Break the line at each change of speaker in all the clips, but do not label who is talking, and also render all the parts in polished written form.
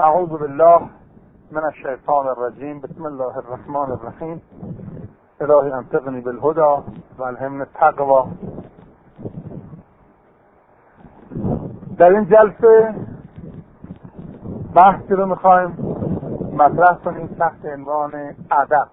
اعوذ بالله من الشیطان الرجیم. بسم الله الرحمن الرحیم. الهی انطقنی بالهدى و الهمنی التقوی. در این جلسه بحثی رو میخوایم مطرح کنیم تحت عنوان ادب.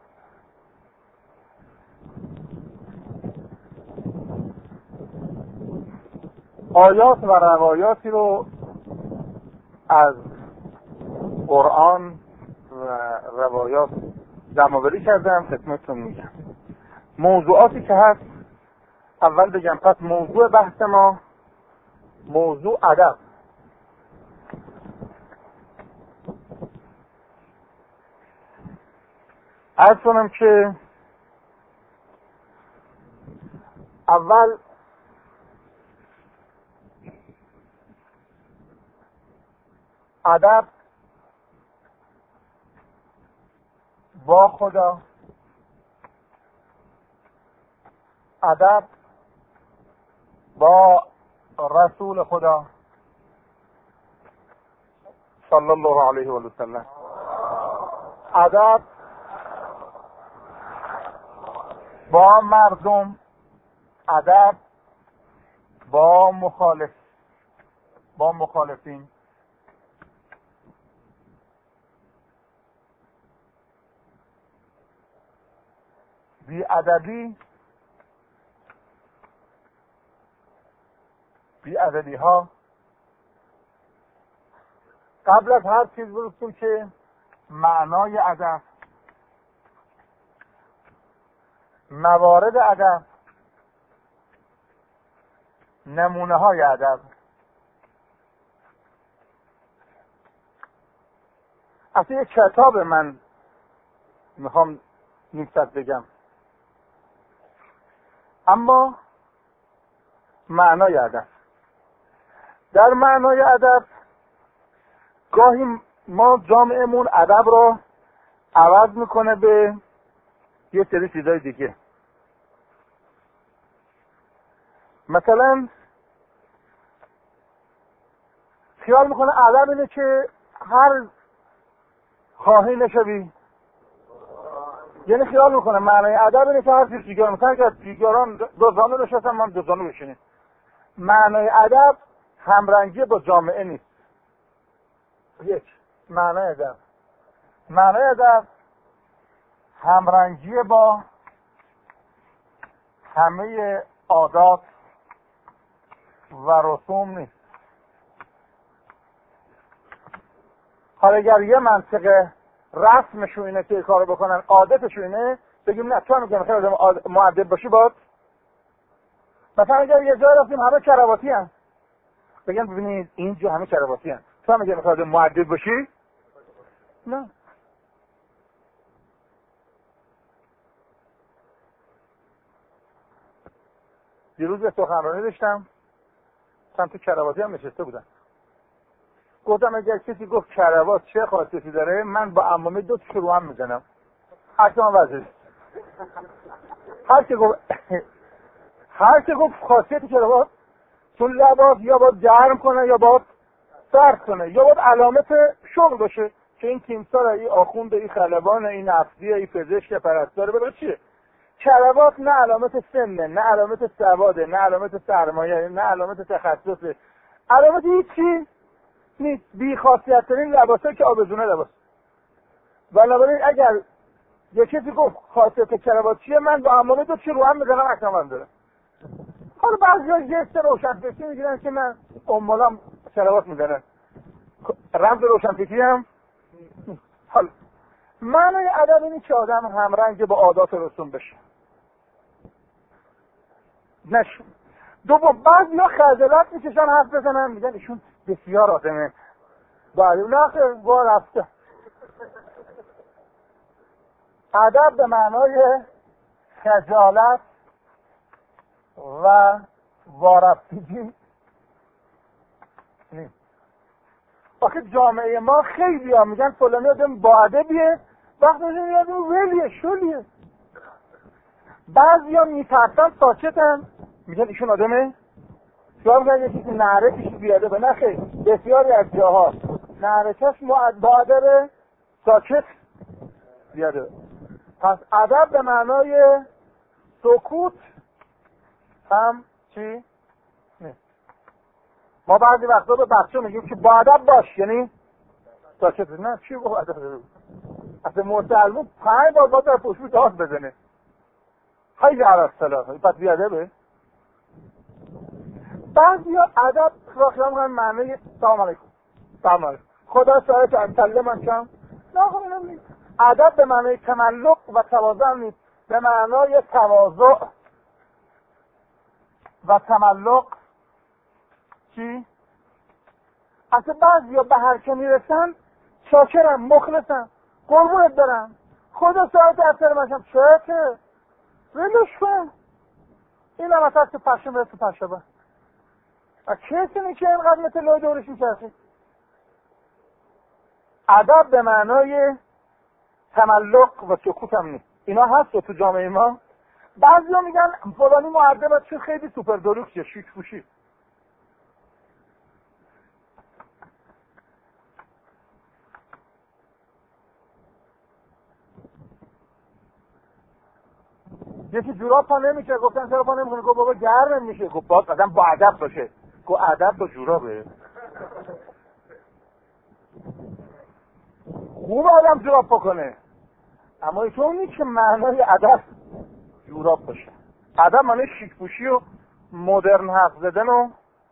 آیات و روایاتی رو از قرآن و روایات جمع‌آوری کردم خدمتتون میگم. موضوعاتی که هست اول بگم. پس موضوع بحث ما موضوع ادب. عرض کنم که اول ادب با خدا، ادب با رسول خدا صلی الله علیه و سلم، ادب با مردم، ادب با مخالفین. بی ادبی ها قبل از هر چیز برسیم که معنای ادب، موارد ادب، نمونه های ادب. اصلا یک کتاب من میخوام نیم ساعت بگم، اما معنای ادب. در معنای ادب گاهی ما جامعهمون ادب رو عوض میکنه به یه سری چیزای دیگه. مثلا خیال میکنه ادب اینه که هر خواهی نشوی، یعنی خیال میکنه معنای ادب اینه که هر چیز دیگه مثلا که دیگران دو زانو نشستن من دو زانو بشینیم. معنای ادب همرنگی با جامعه نیست. یک معنای ادب همرنگی با همه عادات و رسوم نیست. حالا اگر یه منطقه رسمشون اینه که کارو بکنن، عادتشون اینه، بگیم نه تو هم میگم خیلی مؤدب باشی باید. مثلا اگر یه جای رفتیم همه کراواتی هست، بگم ببینید اینجا همه کراواتی هست، تو هم میگم خیلی مؤدب باشی؟ نه. دیروز یه سخنرانی داشتم، تو کراواتی هم نشسته بودن. گفتم اگر کسی گفت کراوات چه خاصیتی داره، من با عمامه دو تا رو هم میزنم. حتما وزش. هر که گفت خاصیت کراوات، چون لباس یا باید گرم کنه یا باید سرد کنه یا باید علامت شغل باشه که این تیمسار، این آخوند، این خلبان، این نفتی، این پزشک، پرستار بده چیه. کراوات نه علامت سنه، نه علامت سواده، نه علامت سرمایه، نه علامت تخصصه، علامت هیچی نیست. بی خاصیت ترین لباسه که آبزونه لباس. بنابراین اگر یه کسی گفت خاصیت کراوات چیه، من با عمامه دو چی رو هم میزنم اکرام داره. حالا بعضی ها جست روشنفکری میگیرن که من امالام کراوات میزنن، رمز روشنفکری هم. حالا معنای ادب اینه که آدم همرنگ با عادات و رسوم بشه. نشون دوم، بعضی ها خجالت میکشن حرف بزنن، میگن ایشون بسیار آدمه باید نخیر با رفته. ادب به معنای خجالت و وارفتگی نیست. آخه جامعه ما خیلی ها میگن فلانی آدم با ادبیه، وقتی میگن ولیه شلیه. بعضی ها میترسن ساکتن، میگن ایشون آدمه شما میگن یکی که نعره پیش بیاده به نخیر. بسیاری از جاها نهرکش با ادب ساکت زیاده. پس ادب به معنای سکوت هم چی؟ نه. ما بعضی وقتا به بچه میگیم که با ادب باش، یعنی ساکت. نه چی با ادب؟ اصلا مسلمون 5 بار باید در پشت داد بزنه. خیلی عرض سلام پس بیادبه. بعضی ها ادب را خیلی هم معنی سلام علیکم، سلام علیکم، خدا شاید که سلام من کم. نه خب نیست. ادب به معنی تملق و تواضع نیست، به معنای تواضع و تملق. چی؟ اصلا بعضی ها به هر که میرسن شاکرم، مخلصم، قربونت برم، خدا ساعت اثر مشم چه ولش کن. این هم اصلا پشه برسه پشه با کسی نیست که اینقدر مثل لای دورش میچرخید. ادب به معنای تملق و سکوت هم نیست. اینا هست تو جامعه ما. بعضی ها میگن فلانی مؤدب چه خیلی سوپر دلوکسه، شیک پوشی. یکی جوراب پا نمیشه، گفتن چرا پا نمیکنه؟ گفت بابا گرم میشه. گفت باز آدم با ادب باشه. گفت ادب با جورابه. خوب آدم جوراب پا کنه، اما ایشون نیست که معنای ادب جوراب باشه. ادب معنی شیک پوشی و مدرن حرف زدن و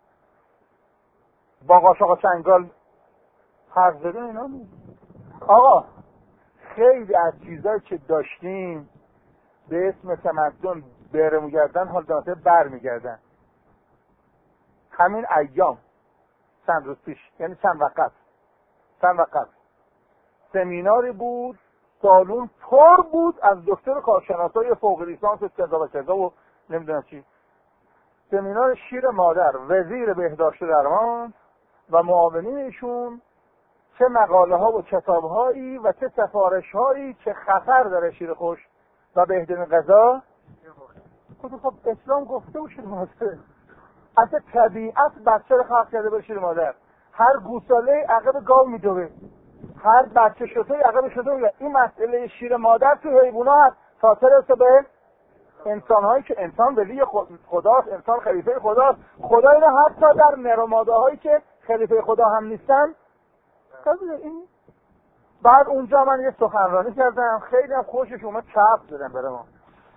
با قاشق چنگال حرف زدن اینا نیست. آقا خیلی از چیزایی که داشتیم به اسم تمدن برمیگردن، حال دانته برمیگردن. همین ایام چند روز پیش، یعنی چند وقت سمیناری بود، سالون پر بود از دکتر کارشناسای فوق لیسانس کذا و نمیدونم چی. سمینار شیر مادر، وزیر بهداشت درمان و معاونینشون چه مقاله ها و کتاب هایی و چه سفارش هایی که خطر داره شیر خوش و بهترین غذا. خب اسلام گفته و شیر مادر اصلا طبیعت بچه رو خلق کرده به شیر مادر. هر گوساله عقب گاو میدوه، هر بچه شده عقب شده. این مسئله شیر مادر تو حیوانات خاطر به انسان هایی که انسان ولی خداست، انسان خلیفه خداست. خدا اینا حتی در نر و ماده هایی که خلیفه خدا هم نیستن. این بعد اونجا من یه سخنرانی کردم، خیلی هم خوشش اومد، چاپ دادم برای ما.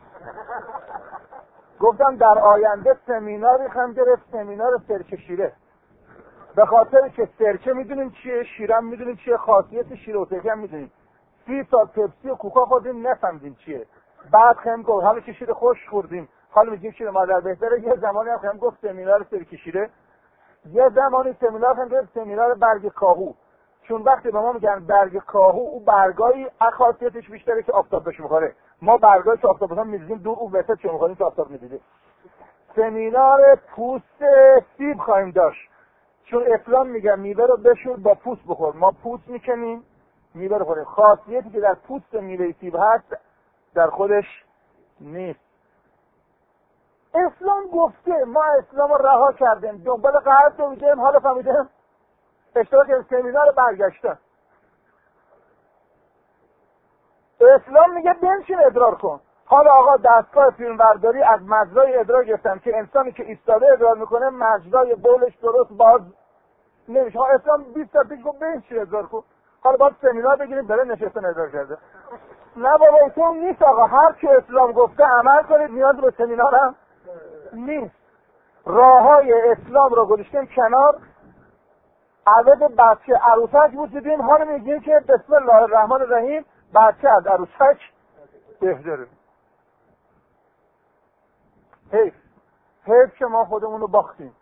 گفتم در آینده سمیناری هم گرفت، سمینار سرکه شیره، به خاطر که سرکه میدونیم چیه، شیرم میدونیم چیه، خاصیت شیر و سرکه هم میدونیم. 30 سال پپسی و کوکا خوردیم نفهمیدیم چیه. بعد خم گفت حالا که شیر خوش خوردیم حالا میگیم شیر مادر بهتره. یه زمانی هم خم گفت سمینار سرکه شیره، یه زمانی سمینار هم گفت سمینار برگ کاهو. چون وقتی به ما میگن برگ کاهو، او برگایی خاصیتش بیشتره که آفتاب بهش میخوره. ما برگایی که آفتاب بهش می‌ریزیم دور، او وسط چون می‌خوریم که آفتاب می‌دیده. سمینار پوست سیب خواهیم داشت، چون اسلام میگه میوه رو بشور با پوست بخور. ما پوست میکنیم میوه رو خوریم. خاصیتی که در پوست میوه سیب هست در خودش نیست. اسلام گفته، ما اسلام رو رها کردیم، دنبال غرب رو میگیم، حالا فهمیدیم اشتراک سمینار برگشتن. اسلام میگه بنشین ادرار کن. حالا آقا دستگاه فیلمبرداری از مجرای ادرار گرفتن که انسانی که ایستاده ادرار میکنه مجرای بولش درست باز نمیشه. اسلام 20 تا پیش گفت بنشین ادرار کن، حالا باید سمینار بگیریم برای نشستن ادرار کرده. نه بابا اون نیست آقا، هر چی اسلام گفته عمل کنید، نیاز به سمینار هم نیست. راههای اسلام رو گذاشتیم کنار. عوض بچه عروسک بودیم، حالا میگیم که بسم الله الرحمن الرحیم بچه از عروسک بهتره. حیف که ما خودمون رو باختیم.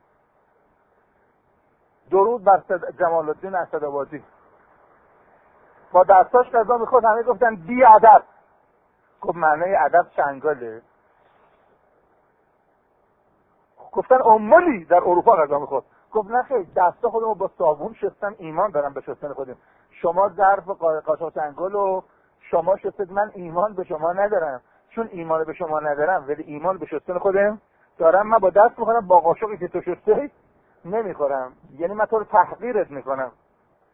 درود بر جمال الدین اسدآبادی با دستاش غذا میخورد، همه گفتن بی ادب. گفت معنی ادب چنگاله. گفتن امولی در اروپا غذا میخورد. گفت نه خیلی دستا خودمو با صابون شستم، ایمان دارم به شستن خودم. شما ظرف قاشق چنگال و شما شستید، من ایمان به شما ندارم. چون ایمان به شما ندارم ولی ایمان به شستن خودم دارم، من با دست میخورم، با قاشقی که تو شسته نمیخورم. یعنی من تو رو تحقیرت میکنم.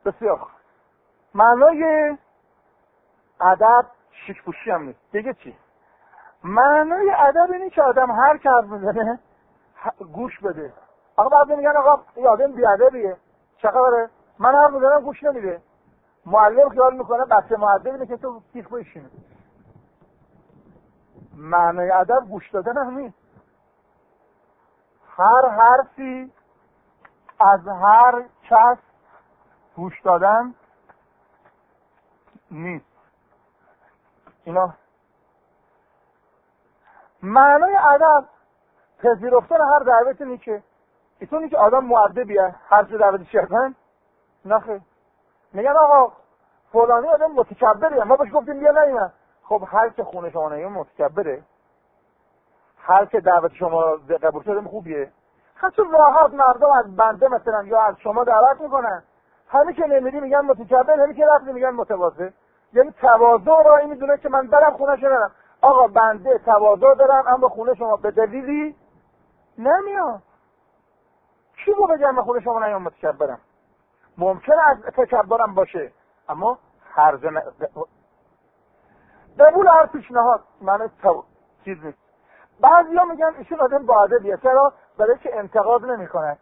بسیار خوب. معنای ادب شیک پوشی هم نیست. دیگه چی؟ معنای ادب اینه که آدم هر که حرف میزنه گوش بده. آقا بعد میگن آقا این آدم بیادبیه، چه خبره؟ من حرف میزنم گوش نمیده. معلم خیال میکنه بچه مؤدب اینه که تو سیخ بشینی. معنای ادب گوش دادن هم نیست. هر حرفی از هر کس گوش دادن نیست. اینا معنای ادب پذیرفتن هر دعوتی نیست. اینطوری که آدم مؤدبیه هر چه دعوتش کردن نخیر. میگن آقا فلانی آدم متکبریه، ما بهش گفتیم بیا نیومد. خب هر که خونه شما نیومد متکبره؟ هر که دعوت شما قبول شده خوبیه؟ خیلی راحت مردم از بنده مثلا یا از شما دعوت میکنن، همین که نمیری میگن متکبر، همین که رفتی میگن متواضع. یعنی تواضع رو این میدونه که من برم خونه شما نرم. آقا بنده تواضع دارم اما خونه شما به دلیلی نمیام. کی رو بگم من خونه شما نیام متکبرم؟ ممکنه از تکبرم باشه اما هرج قبول هر پیشنهاد معنی چیز نیست. بعضیا میگن ایشون آدم با ادبیه. چرا؟ برای که انتقاد نمیکنه.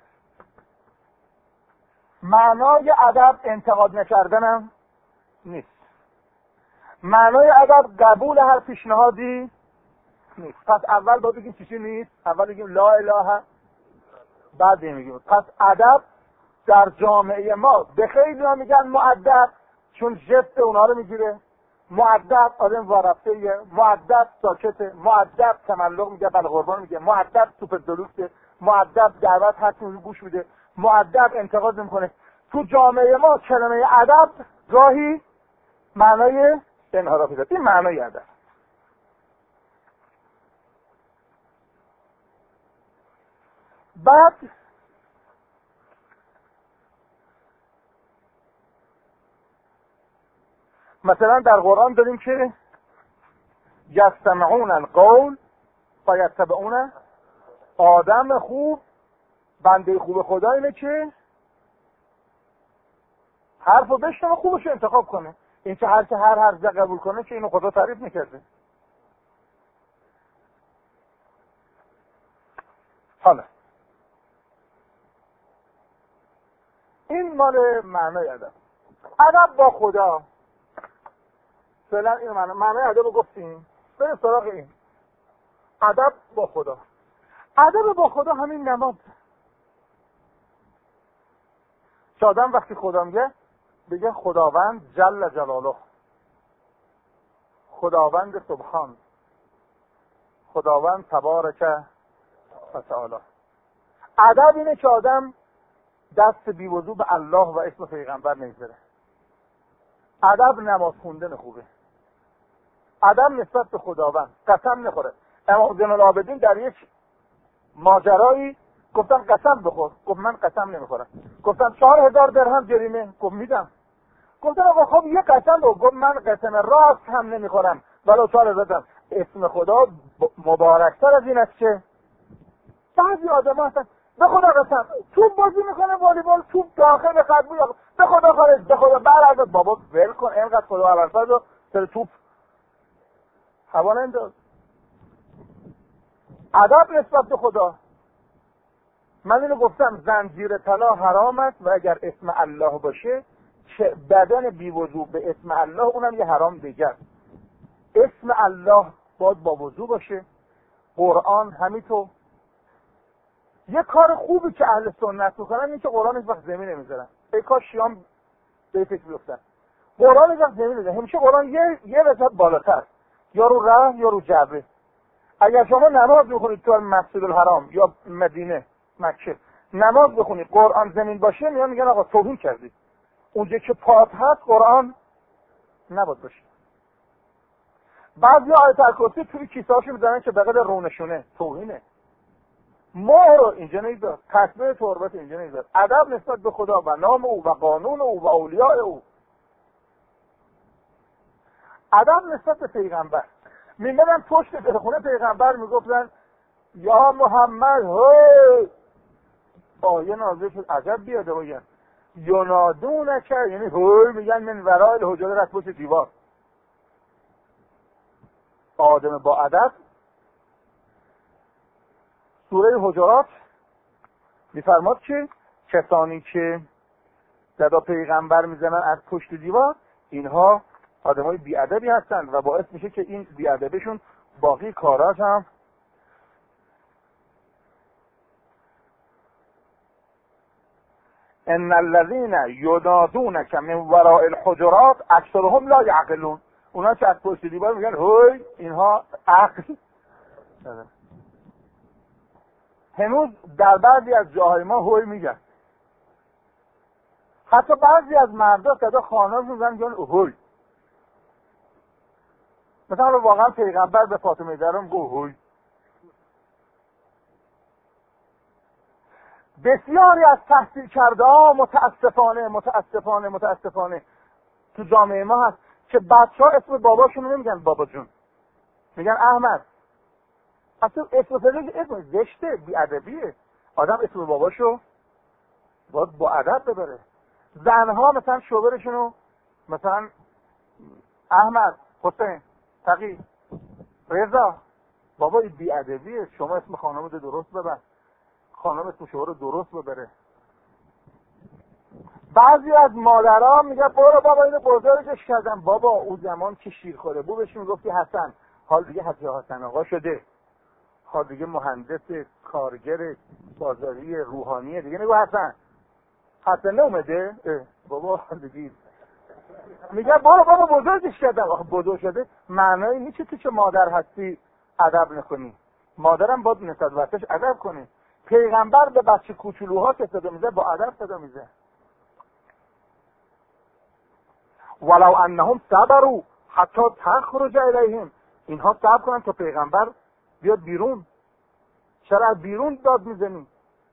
معنای ادب انتقاد نکردنم نیست. معنای ادب قبول هر پیشنهادی نیست. پس اول باید بگیم چیزی نیست. اول بگیم لا اله، بعد میگیم. پس ادب در جامعه ما به خیلی ها میگن مؤدب چون جست اونا رو میگیره. مؤدب آدم وارفته‌ایه، مؤدب ساکته، مؤدب تملق میگه، بله قربان میگه، مؤدب توپ دلوسته، مؤدب دعوت هر چیزی گوش میده، مؤدب انتقاد نمیکنه. تو جامعه ما کلمه ادب گاهی معنای انحرافی داره. این معنای ادب. بعد مثلا در قرآن داریم که یستمعون القول و یتبعون. آدم خوب، بنده خوب خدا اینه که حرفو بشنوه خوبش انتخاب کنه. این که هر که هر حرف قبول کنه که اینو خدا تعریف میکرده. حالا این مال معنای ادب. ادب با خدا. فعلا این معنای ادب رو گفتیم. بریم سراغ این ادب با خدا. ادب با خدا همین نماز. آدم وقتی خدا میگه بگه خداوند جل جلاله، خداوند سبحان، خداوند تبارک و تعالی. ادب اینه که آدم دست بی وضو به الله و اسم پیغمبر نمیذاره. ادب نماز خوندن خوبه. ادب نسبت به خداوند. قسم نخوره. امام زین العابدین در یک ماجرایی گفتن قسم بخور، گفت من قسم نمیخورم. گفتن 4000 درهم جریمه، گفت میدم. گفتن آقا خب یه قسم بخور، گفت من قسم راست هم نمیخورم ولو 4000 درهم. اسم خدا مبارکتر از این است که بعضی آدم‌ها هستن به خدا قسم توپ بازی میکنه والیبال، توپ داخل خط بود، به خدا خارج، به خدا برعکس. بابا ول کن، اینقدر خدا اولفاز رو سر توپ هوا ننداز. ادب نسبت به خدا. من اینو گفتم زنجیر طلا حرام است و اگر اسم الله باشه بدن بی وضو به اسم الله اونم یه حرام دیگر. اسم الله باید با وضو باشه. قرآن همینطور. یه کار خوبی که اهل سنت میکنن اینه که قرآن هیچ وقت زمین نمیذارن. ای کاش شیام به فکر بیفتن. قرآن هیچ وقت زمین نمیذارن. همیشه قرآن یه رتبه بالاتر، یا رو ره یا رو جبه. اگر شما نماز بخونید تو مسجد الحرام یا مدینه مکه نماز بخونید قرآن زمین باشه میگن آقا توهین کردید. اونجا که پات هست قرآن نباید باشه. بعضی آیت الکرسی توی کیسه‌هاشو میذارن که بغل رونشونه. توهینه. مهر رو اینجا نمیذار، تسبیح تربت اینجا نمیذار. ادب نسبت به خدا و نام او و قانون او و اولیاء او. ادب نسبت به پیغمبر. میمدن پشت در خونه پیغمبر میگفتن یا محمد هی آیه نازل شد. عجب بیاده باید ینادونک، یعنی هوی میگن من ورای الحجرات، از پشت دیوار. آدم با ادب. سوره حجرات میفرماد که کسانی که صدا پیغمبر میزنن از پشت دیوار، اینها آدمای بی‌ادبی هستند و باعث میشه که این بی‌ادبیشون باقی کاراش هم ان الذين ينادونك من وراء الحجرات اکثرهم لا يعقلون. اونا که از پشت دیوار میگن هوی، اینها عقل ندارن. هنوز در بعضی از جاهای ما هوی میگن. حتی بعضی از مردا صدا خانه میزنن میگن هوی. مثلا واقعا پیغمبر به فاطمه زهرا گفت هوی. بسیاری از تحصیل کرده ها متاسفانه تو جامعه ما هست که بچه‌ها اسم باباشون نمیگن بابا جون، میگن احمد. اصلا اسم پدرش اسم زشته، بی‌ادبیه. آدم اسم باباشو باید با ادب ببره. زنها مثلا شوهرشونو مثلا احمد، حسین، تقی، رضا. بابا این بی‌ادبیه. شما اسم خانمت درست ببر، خانم اسم شوهر رو درست ببره. بعضی از مادرها میگن برو بابا اینو بزرگش کردم. بابا اون زمان که شیر خوره بود بهش میگفتی حسن، حال دیگه حسن آقا شده، حال دیگه مهندس، کارگر بازاری روحانیه دیگه. نگو حسن اومده بابا دیگه میگه برو بابا بزرگش کردم. آخه بزرگ شده معنایی نیست تو که مادر هستی ادب نکنی. مادرم باید نسبت وقتش ادب کنی. پیغمبر به بچه کوچولوها که صدا میزه با ادب صدا میزه. ولو انهم صبروا حتی تخرج الیهم، اینها صبر کنن تا پیغمبر بیاد بیرون. چرا از بیرون داد میزنی؟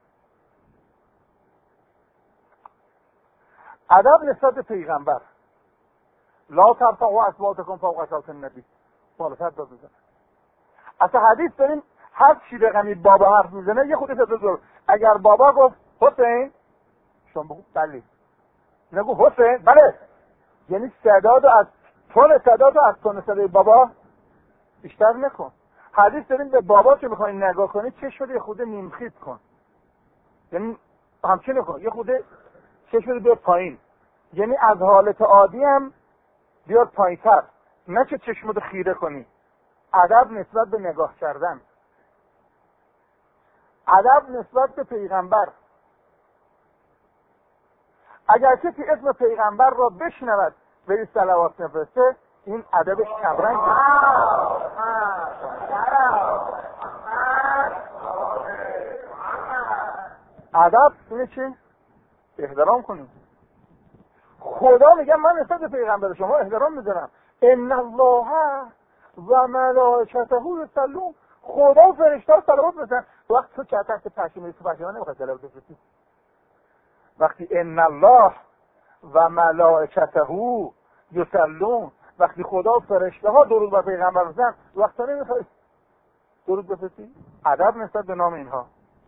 ادب نسبت پیغمبر. لا ترفعوا اصواتکم فوق صوت النبی، مخالفت داد میزنه. اصلا حدیث داریم هر چی رقمی بابا حرف میزنه یه خودی صدا. اگر بابا گفت حسین، شما بگو بله. نگو حسین بله، یعنی صدادو از تون صدای بابا بیشتر نکن. حدیث داریم به بابا که میخوای نگاه کنی چشم رو یه خود نیمخیز کن، یعنی همچین کن، یه خود چشم رو بیار پایین، یعنی از حالت عادی هم بیار پایین‌تر، نه که چشم رو خیره کنی. ادب نسبت به نگاه کردن، ادب نسبت به پیغمبر. اگر کسی اسم پیغمبر را بشنود بری صلوات نفرسته، این ادبش کمرنگ. ادب اینه چی؟ احترام کنیم. خدا میگه من نسبت به پیغمبر شما احترام میذارم. ان الله و ملائکته یصلون، خدا و فرشته‌ها صلوات می‌فرستن. وقتی تو چه تحت پشیمونی تو پشیمون نمیخواد صلوات بفرستی. وقتی ان الله و ملائکته یصلون، وقتی خدا و فرشته‌ها درود بر پیغمبر می‌فرستن، وقتی نمیخواد درود بفرستی. ادب نسبت به نام اینها.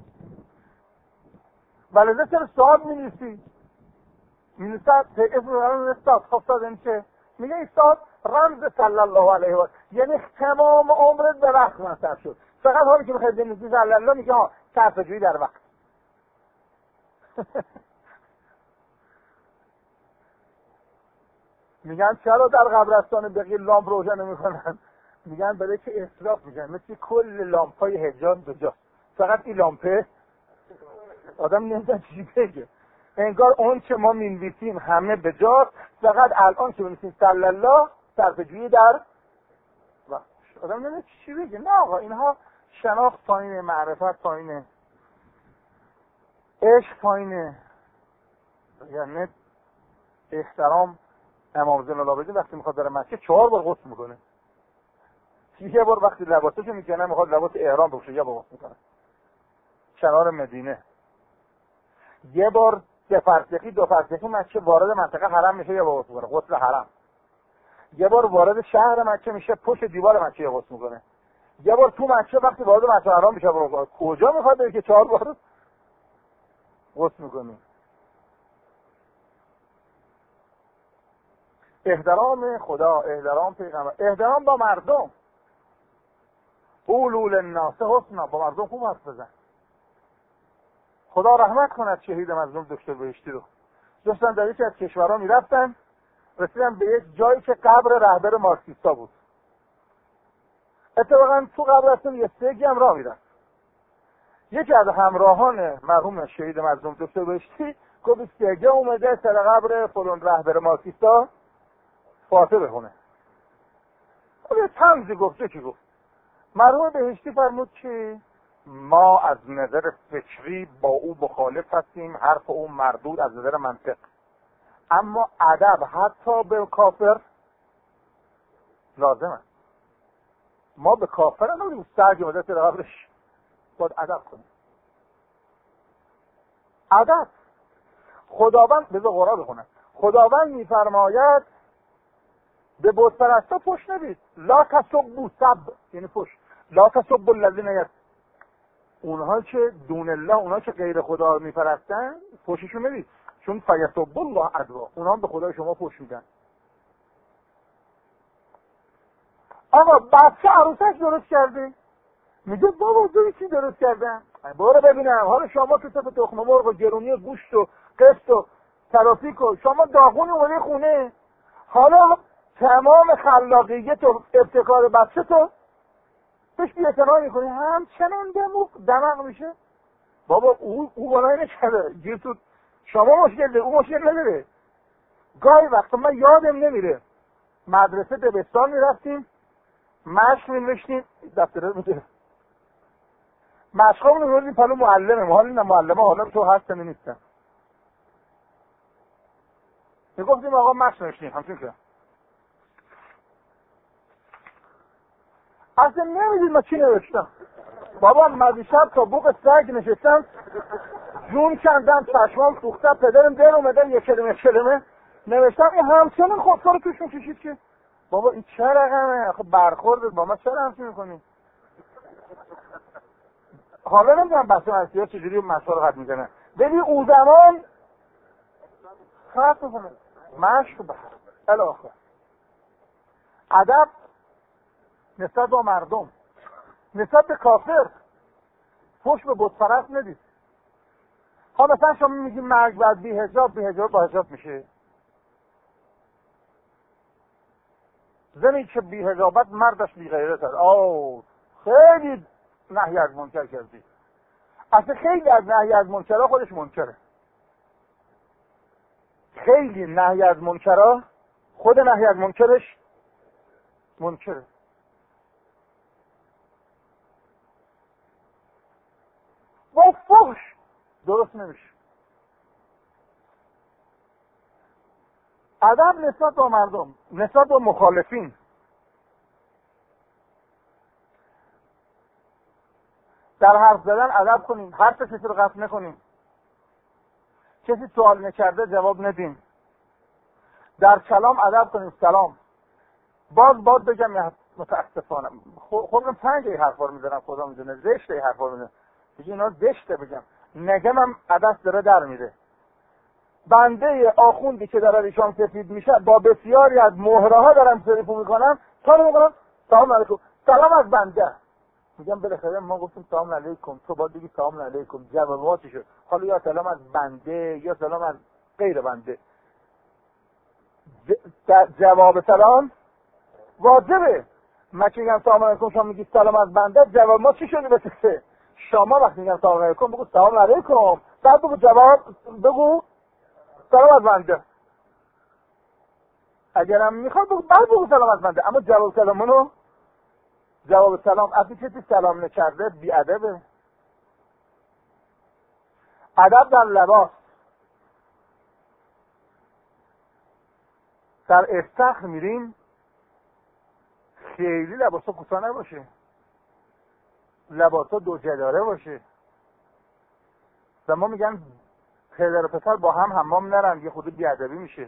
ولی چرا صاحب می‌نویسی؟ می‌نویسد اسم رو استاد خواستاد این چه؟ میگه استاد رمز صلی الله علیه و یعنی تمام عمرت به وقت مصرف شد. فقط حالی که می‌خوای بنویسی صلی الله میگه ها صرفه‌جویی در وقت. میگن چرا در قبرستان بقیه لامپ روشن نمی‌کنن؟ میگن برای که اسراف میگن، مثل کل لامپ‌های حجاز بجاست، فقط این لامپه آدم نمیدونه چی بگه. انگار اون که ما می‌نویسیم همه بجاست، فقط الان که می‌نویسیم صلی الله صرفه‌جویی در وقت. آدم نمیدونه چی بگه. نه آقا، اینها شناخت پایینه، معرفت پایینه، عشق پایینه. یعنی احترام. امام زین العابدین وقتی میخواد بره مکه 4 بار غسل میکنه. یه بار وقتی لباسشو میکنه میخواد لباس احرام بپوشه یه بار غسل میکنه کنار مدینه. یه بار دو فرسخی مکه وارد منطقه حرم میشه یه بار غسل میکنه، غسل حرم. یه بار وارد شهر مکه میشه پشت دیوار مکه غسل میکنه. یه بار تو مکه وقتی وارد مکه حرام میشه کجا میخواد بره که 4 بار غسل میکنه؟ احترام خدا، احترام پیغمبر، احترام با مردم. قولوا للناس حسنا، با مردم خوب حرف بزن. خدا رحمت کند شهید مظلوم دکتر بهشتی رو. داشتن در یکی از کشورها میرفتن، رسیدن به یک جایی که قبر رهبر مارکسیستا بود. اتفاقا تو قبر اصلا یه سگی هم راه میرفت. یکی از همراهان مرحوم شهید مظلوم دکتر بهشتی گفت سگه اومده سر قبر فلان رهبر مارکسیستا فاتحه بخونه. یه طنزی گفته که گفت مرحوم بهشتی فرمود که ما از نظر فکری با او مخالف هستیم، حرف او مردود از نظر منطق، اما ادب حتی به کافر لازمه. ما به کافر نمیگیم سرگ اومده سر قبرش، باید ادب کنیم. ادب. خداوند بذار قرآن بخونم. خداوند میفرماید به بت پرستا پشت ندید. لا تسبوا سب، یعنی پشت. لا تسبوا الذین، اونها که دون الله، اونها که غیر خدا میپرستن پشتشون ندید، چون فیسبوا الله عدوا، اونها هم به خدای شما پشت میدن. آقا بچه عروسش درست کرده، میگه بابا دو چی درست کردن؟ برو ببینم. حالا شما که صف تخم مرغ و گرونی گوشت و قسط و ترافیک و شما داغون اومدی خونه، حالا تمام خلاقیت و ابتکار بچه تو بهش بی‌اعتنایی میکنی، همچنان دماغ میشه. بابا او گناهی نکرده، گیر تو شما مشکل ده، او مشکل نداره. گاهی وقتا من یادم نمیره مدرسه دبستان میرفتیم، مشق می‌نوشتیم، دفتره میده مشقامون رو می‌بردیم پلو معلمه، حالا نه معلمه حالا تو هستم نیستم، میگفتیم آقا مشق نوشتیم همچون که اصلا نمیدید ما چی نوشتم. بابا مدیشب تا بوق سگ نشستم، جون کندم، چشمام سوختم، پدرم در اومدن یک کلمه نوشتم. این همچنان خودکار توشون کشید که بابا این چه رقمه، آخه برخورد با ما چرا همچین میکنی؟ حالا نمیدونم بحث منسیات چجوری مسائل قد میزنن. ببین اون زمان خط بکنه مشق بحر الاخر. ادب نسبت با مردم، نسبت به کافر، پشت به بت پرست ندید. ها مثلا شما میگی مرگ بعد بی حجاب با حجاب میشه. زنی که بی حجابت مردش بی غیرت هست. خیلی نهی از منکر کردی. اصلا خیلی از نهی از منکرها خودش منکره. خیلی نهی از منکرها خود نهی از منکرش منکره. با فحش درست نمیشه. ادب نسبت با مردم، نسبت با مخالفین. در حرف زدن ادب کنیم، حرف کسی رو قطع نکنیم، کسی سوال نکرده جواب ندیم، در کلام ادب کنیم. سلام باز بگم متاسفانه خودم تنگ این حرفا رو میزنم، خدا میدونه زشته این حرفا رو میزنم، دیگه اینا زشته بگم، نگم هم عدس داره در میره. بنده آخوندی که داره ریشام سفید میشه با بسیاری از مهره ها دارم تلفن میکنم، تا میگم سلام علیکم، سلام از بنده. میگم بالاخره ما گفتیم سلام علیکم، تو باید بگی سلام علیکم، جواباتی شد. حالا یا سلام از بنده یا سلام از غیر بنده، جواب سلام واجبه. من که میگم سلام علیکم شما میگی سلام از بنده، جواب ما چی شده بسه؟ شما وقتی میگم سلام علیکم بگو سلام علیکم، بعد بگو جواب بگو سلام از بنده. اگرم میخواد بگو بعد بگو سلام از بنده، اما جواب سلامونو جواب سلام اصلی کسی سلام نکرده بی ادبه. ادب در لباس، در استخر میریم خیلی لباسا کوتاه نباشه، لباسا دو جداره باشه. و ما میگن پدر و پسر با هم حمام نرن، یه خود بی ادبی میشه.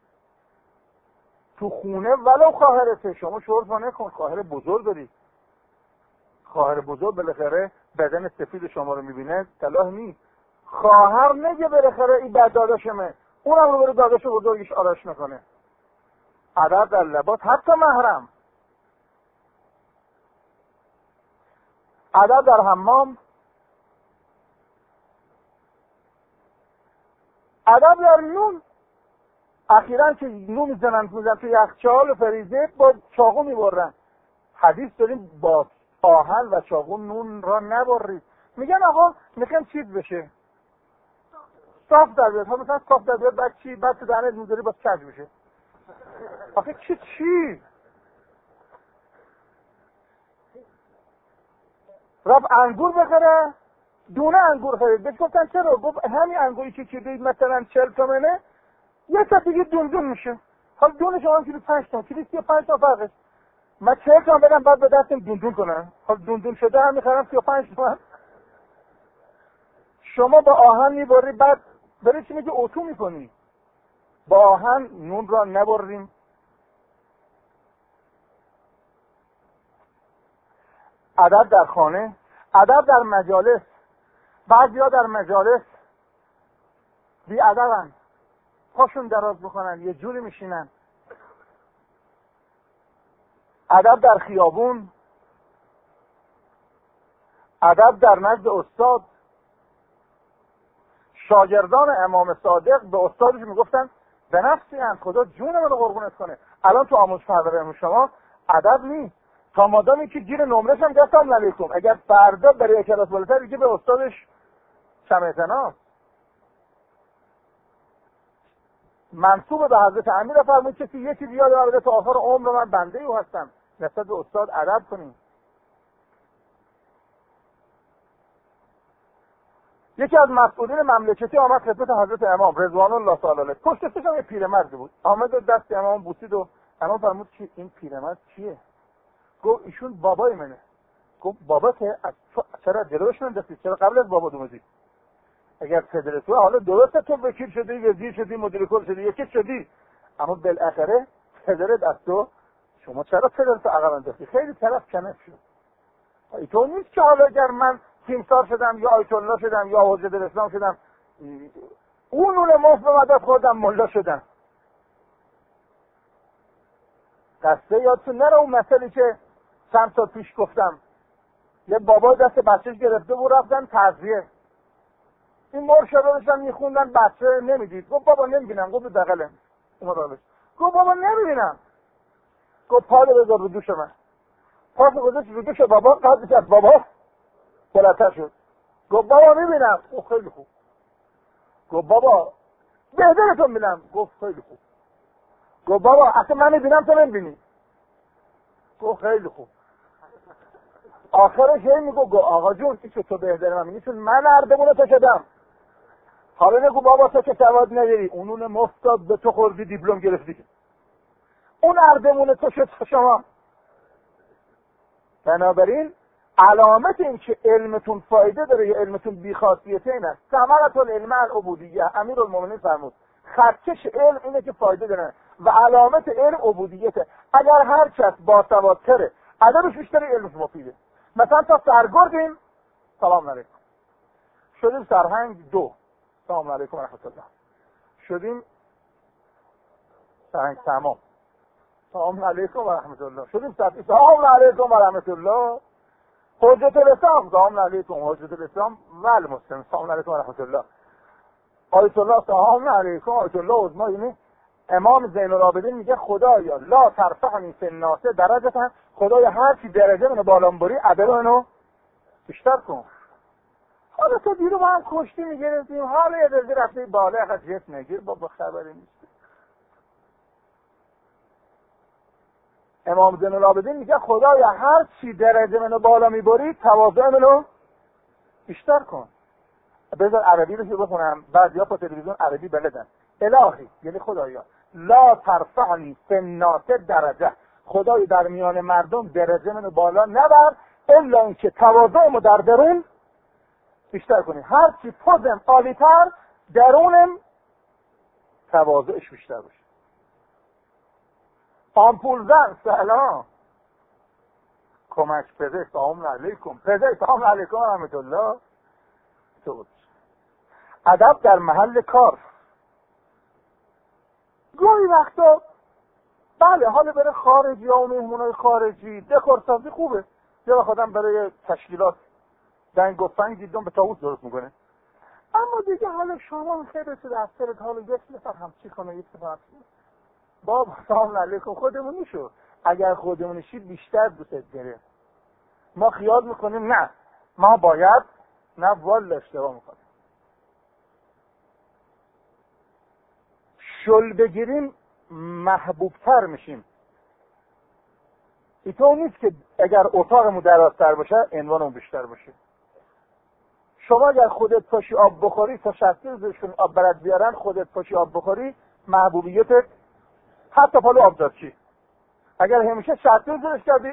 تو خونه ولو خواهرته، شما شورت وا نکن، خواهر بزرگ داری، خواهر بزرگ بالاخره بدن سفید شما رو میبینه صلاح نیست. خواهر نگه بالاخره این بد داداشمه، اونم رو بره داداش بزرگش آرایش نکنه. ادب در لباس، حتی محرم، ادب در حمام، ادب در نون. اخیراً که نون میزنن تو یخچال و فریزر با چاقو میبرن. حدیث داریم با آهن و چاقو نون را نبرید. میگن آقا میخوایم چیز بشه، صاف در بیاد. ها مثلا صاف در بیاد، بعد چی؟ بعد تو دهنت میذاری باز کج بشه. آخه چی؟ رفت انگور بخره، دونه انگور خرید. بهش گفتن چرا؟ گفت همین انگوری که چیدید مثلا 40 تومنه، یه تا دیگه دون میشه. حالا دون شما کیلو 5 تومن، کیلو 35 تومن فرقش. من 40 تومن بدم بعد به دستم دون کنم. حالا دون شده هم میخرم 35 تومن. شما با آهن میبری، بعد برای چی میگه اتو میکنی؟ با آهن نون را نبریم. ادب در خانه، ادب در مجالس. بعضیا در مجالس بی ادبن، پاشون دراز بکنن، یه جوری میشینن. ادب در خیابون، ادب در نزد استاد. شاگردان امام صادق به استادش میگفتن به نفسی هم خدا جون منو قربونت کنه. الان تو آموزش پرورش شما ادب نیست، تا مادامی که گیر نمرش هم گفتم علیکم. اگر فردا برای کلاس بالاتر دیگه به استادش کم اعتنا. منصوب به حضرت امیر فرمود کسی یکی بیاد و بده تا آخر عمر من بنده او هستم. نسبت به استاد ادب کنیم. یکی از مسئولین مملکتی آمد خدمت حضرت امام رضوان الله تعالی علیه. پشتش هم یه پیرمردی بود. آمد و دست امام بوسید و امام فرمود که این پیرمرد کیه؟ گفت ایشون بابای منه. گفت بابا که چرا جلوش ننداختی؟ چرا قبل از بابا دومدی؟ اگر پدر تو حالا درسته تو وکیل شدی، وزیر شدی، مدیر کل شدی، یکی شدی، اما بالاخره پدرت از تو، شما چرا پدرت عقب انداختی؟ خیلی طرف کنه شد. تو نیست که حالا اگر من تیمسار شدم یا آیت الله شدم یا حجت الاسلام شدم، اون نون مفت به مدد خودم ملا شدم. دسته یادتون نره اون مسئله که چند سال پیش گفتم، یه بابا دست بچهش گرفته بود رفتن تعزیه. این مرشدا داشتن میخوندن، بچه نمیدید. گفت بابا نمیبینم. گفت دقیقه گفت بابا نمیبینم. گفت پاله بذار رو دوش من. پاشو گذاشت رو دوش بابا، قدش از بابا بلندتر شد. گفت بابا میبینم. گفت خیلی خوب. گفت بابا بهترتون بینم. گفت خیلی خوب. گفت بابا اصلا من میبینم تو نمیبینی. گفت خیلی خوب. آخرش هی میگو آقا جون این که تو بهتر من میبینی، چون من اردمونه تو شدم. حالا نگو بابا تو که سواد نداری، اونون مفتاد به تو خوردی دیپلم گرفتی، اون اردمونه تو شد شما. بنابراین علامت این که علمتون فایده داره یا علمتون بیخاصیته این است. ثمرة العلم العبودیه. امیرالمومنین فرمود خرچش علم اینه که فایده داره و علامت علم عبودیته. اگر هر کس باسوادتره، ادبش بیشتره، علمش مفیده. مثلا تا سرگردیم سلام علیکم، شدیم سرهنگ 2 سلام علیکم و رحمت الله، شدیم سرهنگ تمام سلام علیکم و رحمت الله، شدیم صفی سلام علیکم و رحمت الله، حجت الاسلام سلام علیکم، حجت الاسلام و المسلم سلام علیکم و رحمت الله، آیت الله سلام علیکم، آیت الله عظما. یعنی امام زین العابدین میگه خدایا لا ترفعنی فی الناس درجه، خدایا هر چی درجه منو بالا بری ادب منو بیشتر کن. حالا تو دیرو با هم کشتی میگرفتیم، حالا یه درجه رفتی بالا اخد جت نگیر، با خبری نیست. امام زین العابدین میگه خدایا هر چی درجه منو بالا میبری تواضع منو بیشتر کن. بذار عربی رو بخونم، بعضیا په تلویزیون عربی بلدن. الهی یعنی خدایا لا ترفعنی فی الناس درجه، خدای در میان مردم درجه منو بالا نبر الا اینکه تواضعمو در درون بیشتر کنی. هر چی پوزم عالی‌تر درونم تواضعش بیشتر باشه. آمپول زن سلام، کمک پزشک سلام علیکم، پزشک سلام علیکم و رحمت الله. ادب در محل کار. گاهی وقتا بله حالا بره خارجی ها و مهمونای خارجی دکورسازی خوبه، یا خودم برای تشکیلات دنگ و فنگ دیدم به طاووس درست میکنه. اما دیگه حالا شما خیلی تو دفترت حالا یک نفر هم چی کنه، یک نفر هم بابا سلام علیکم خودمون میشو. اگر خودمونشی بیشتر دوست داره. ما خیال میکنیم نه ما باید، نه والا اشتباه میکنیم. شل بگیریم محبوبتر میشیم. اینطور نیست که اگر اتاقمون درازتر باشه عنوانمون بیشتر باشه. شما اگر خودت پاشی آب بخوری تا 60 روزشون آب برات بیارن، خودت پاشی آب بخوری محبوبیتت حتی پالو آب داد چی. اگر همیشه 60 روزش کردی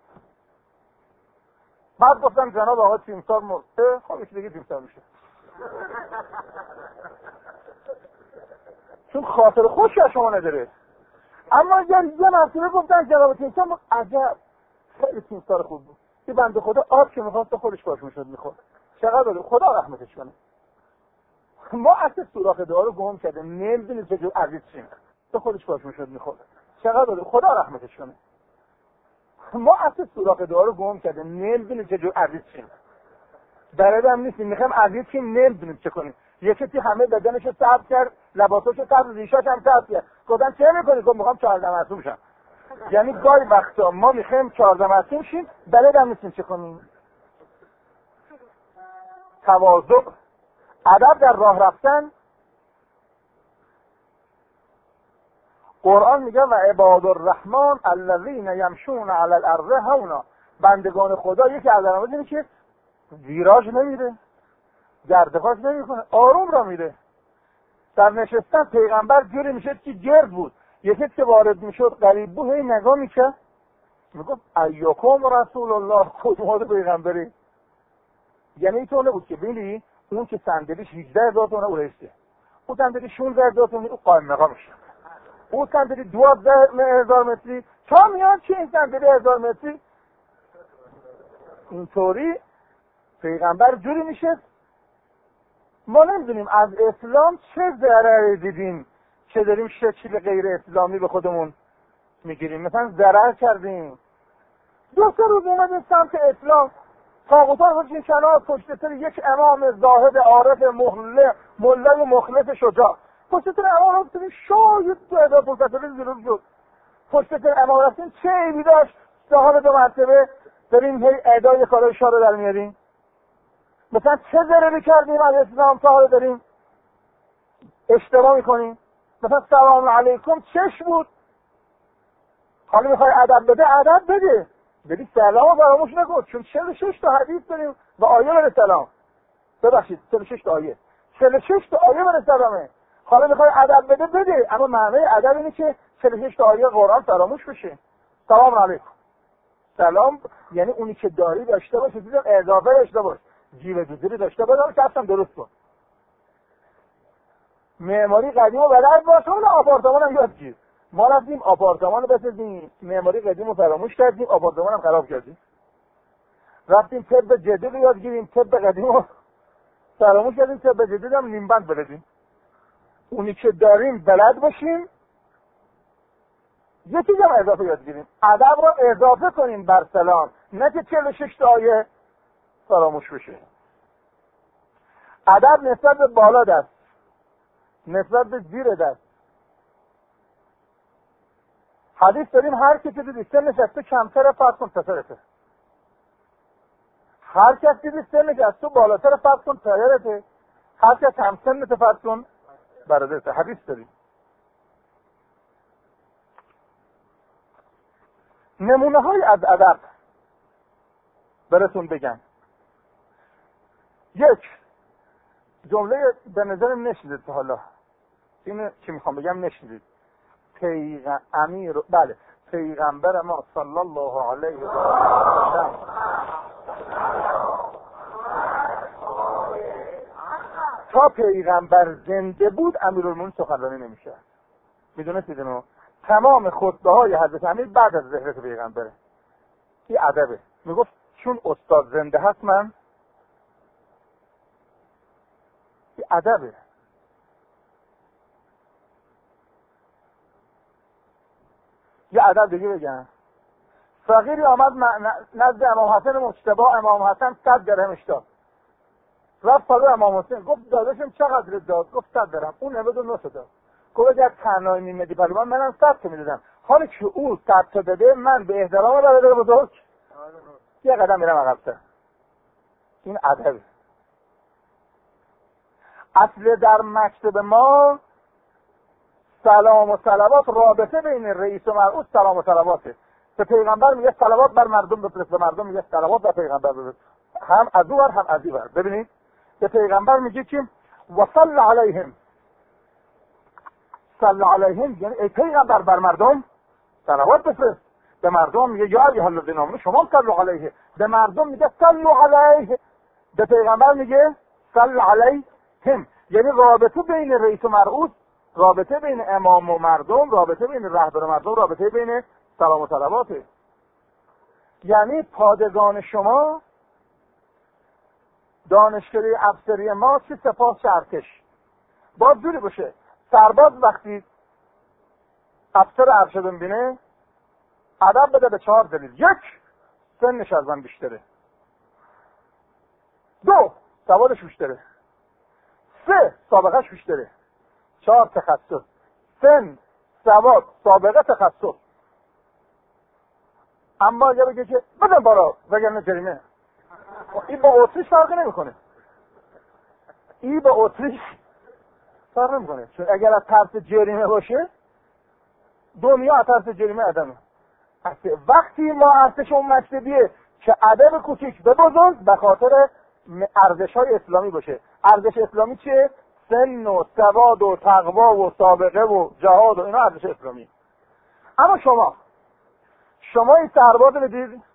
بعد گفتم جناب آقا تیمسار مرده، خب ایش دیگه تیمسار میشه. چون خاطر خوشی از شما نداره. اما اگر یه مرتبه گفتن جناب تیمسار عجب خیلی تیمسار خوب بود، این بنده خدا آب که میخواست خودش باش میشد میخورد، چقدر خدا رحمتش کنه. ما اصلا سوراخ دعا رو گم کرده، نمیدونیم چجور عزیز شیم، تو خودش باش میشد میخورد، چقدر خدا رحمتش کنه. ما اصلا سوراخ دعا رو گم کرده، نمیدونیم چجور عزیز شیم، بلدم نیستیم، میخوایم عزیز شیم نمیدونیم چه کنیم. یکی همه بدنشو سبز کرد، لباساشو سبز، ریشاش هم سبز کرد، گفتن چه میکنی؟ گفت میخوام 14 معصوم شم. یعنی گاهی وقتا ما میخوایم 14 معصوم شیم، بلدم نیستیم چه کنیم. تواضع، ادب در راه رفتن. قرآن میگه و عباد الرحمن الذین یمشون علی الارض هونا، بندگان خدا یکی از علامت اینه که ویراژ نمیره، گردخواش نمیکنه، آروم را میره. در نشستن پیغمبر جوری میشه که گرد بود، یکی که وارد میشد غریب بود، هی نگاه میکرد میگفت ایاکم رسول الله، کدوم پیغمبری. یعنی اینطور نبود که ببینی اون که صندلیش 18000 تومانه او رئیسه، اون صندلی 16000 تومانی او قائم مقامشه، اون صندلی 12000 متری تا میاد که این صندلی 1000 متری. اینطوری پیغمبر جوری میشه. ما نمیدونیم از اسلام چه ضرری دیدیم که داریم شکل غیر اسلامی به خودمون میگیریم. مثلا ضرر کردیم، 2-3 روز اومدیم سمت اسلام، طاغوتا رو بچین کنار، پشت سر یک امام زاهد عارف ملای مخلص شجاع، پشت سر امام رفتیم شاید 2500 زیروز شد، پشت سر امام رفتیم چه عیبی داشت، صاحب 2 مرتبه داریم هی ادای کارای شاه رو در میاریم. مثلا چه ضرری کردیم از اسلام تا داریم اشتباه میکنیم. مثلا سلام علیکم چش بود، حالا میخوای ادب بده ادب بده، بدی سلام فراموش نکن، چون 46 تا حدیث داریم و آیه بر سلام، ببخشید 46 تا آیه، 46 تا آیه بر سلامه. حالا میخوای ادب بده بده، اما معنی ادب اینه که 46 تا آیه قرآن فراموش بشه. سلام علیکم، سلام یعنی اونی که داری داشته باش، دیدم اضافه داشته باش، جیب جزیری داشته باش، که اصلا درست کن. معماری قدیم و بلد باش، اون آپارتمان هم یاد گیر. ما رفتیم آپارتمان رو بسازیم، معماری قدیم رو فراموش کردیم، آپارتمان هم خراب کردیم. رفتیم طب جدید رو یاد گیریم، طب قدیم رو فراموش کردیم، طب جدید هم نیم بند بلدیم. اونی که داریم بلد باشیم، یه چیز هم اضافه یاد گیریم، ادب رو اضافه کنیم بر سلام، نه که 46 تا آیه فراموش بشه. ادب نسبت به بالا دست، نسبت به زیر دست. حدیث داریم هر کسی دیدی سنش از تو کمتر فرض کن پسرته، هر کسی دیدی سنش از تو بالاتر فرض کن پدرته، هر کسی هم سنت فرض کن برادرته. حدیث داریم. نمونه های از ادب براتون بگم. یک جمله به نظرم نشنیدید تا حالا، اینو که میخوام بگم نشنیدید. پیغمبر ما صلی الله علیه و سلم تا پیغمبر زنده بود امیرالمومنین سخنرانی نمیشه. میدونستید اینو؟ تمام خطبه های حضرت امیر بعد از ظهور پیغمبره. این ادبه. میگفت چون استاد زنده هست من، این ادبه. یه ادب دیگه بگم. فقیری آمد نزد امام حسن مجتبی، امام حسن 100 درهمش داد. رفت پلو امام حسین گفت داداشم چقدر داد؟ گفت 100 درهم. اون 99 تا داد. گفت اگر تنهایی میمدی پلو منم 100 تا میدادم. حالا که او 100 تا داده، من به احترام برادر بزرگ یه قدم میرم عقب‌تر. این ادب. اصل در مکتب ما سلام و صلوات، رابطه بین رئیس و مرئوس سلام و صلواته. به پیغمبر میگه صلوات بر مردم بفرست، به مردم میگه صلوات بر پیغمبر بفرست. هم از او بر هم از این بر. ببینید به پیغمبر میگه که وصل علیهم، صل علیهم یعنی ای پیغمبر بر مردم صلوات بفرست. به مردم میگه یا ایها الذین آمنوا شما صلوا علیه. به مردم میگه صلوا علیه. به پیغمبر میگه صل علیهم. یعنی رابطه بین رئیس و مرئوس، رابطه بین امام و مردم، رابطه بین رهبر و مردم، رابطه بین سلام و صلواته. یعنی پادگان شما، دانشکده افسری ما چه سپاه چه ارتش. باید جوری باشه سرباز وقتی افسر ارشد ببینه ادب بده به 4 دلیل. 1 سنش از من بیشتره، 2 سوادش بیشتره، 3 سابقهش بیشتره، 4 تخصص. سن، سواد، سابقه، تخصص. اما اگه بگه که بدن بارا وگرنه جریمه، این با اتریش فرقی نمیکنه. این با اتریش فرق نمیکنه، چون اگر از ترس جریمه باشه دنیا از ترس جریمه عدمه. وقتی ما ارتشمون مکتبیه که ادب کوچیک به بزرگ به خاطر ارزش‌های اسلامی باشه. ارزش اسلامی چیه؟ سن و سواد و تقوا و سابقه و جهاد و اینا ارزش اسلامی. اما شما این سرباز بدید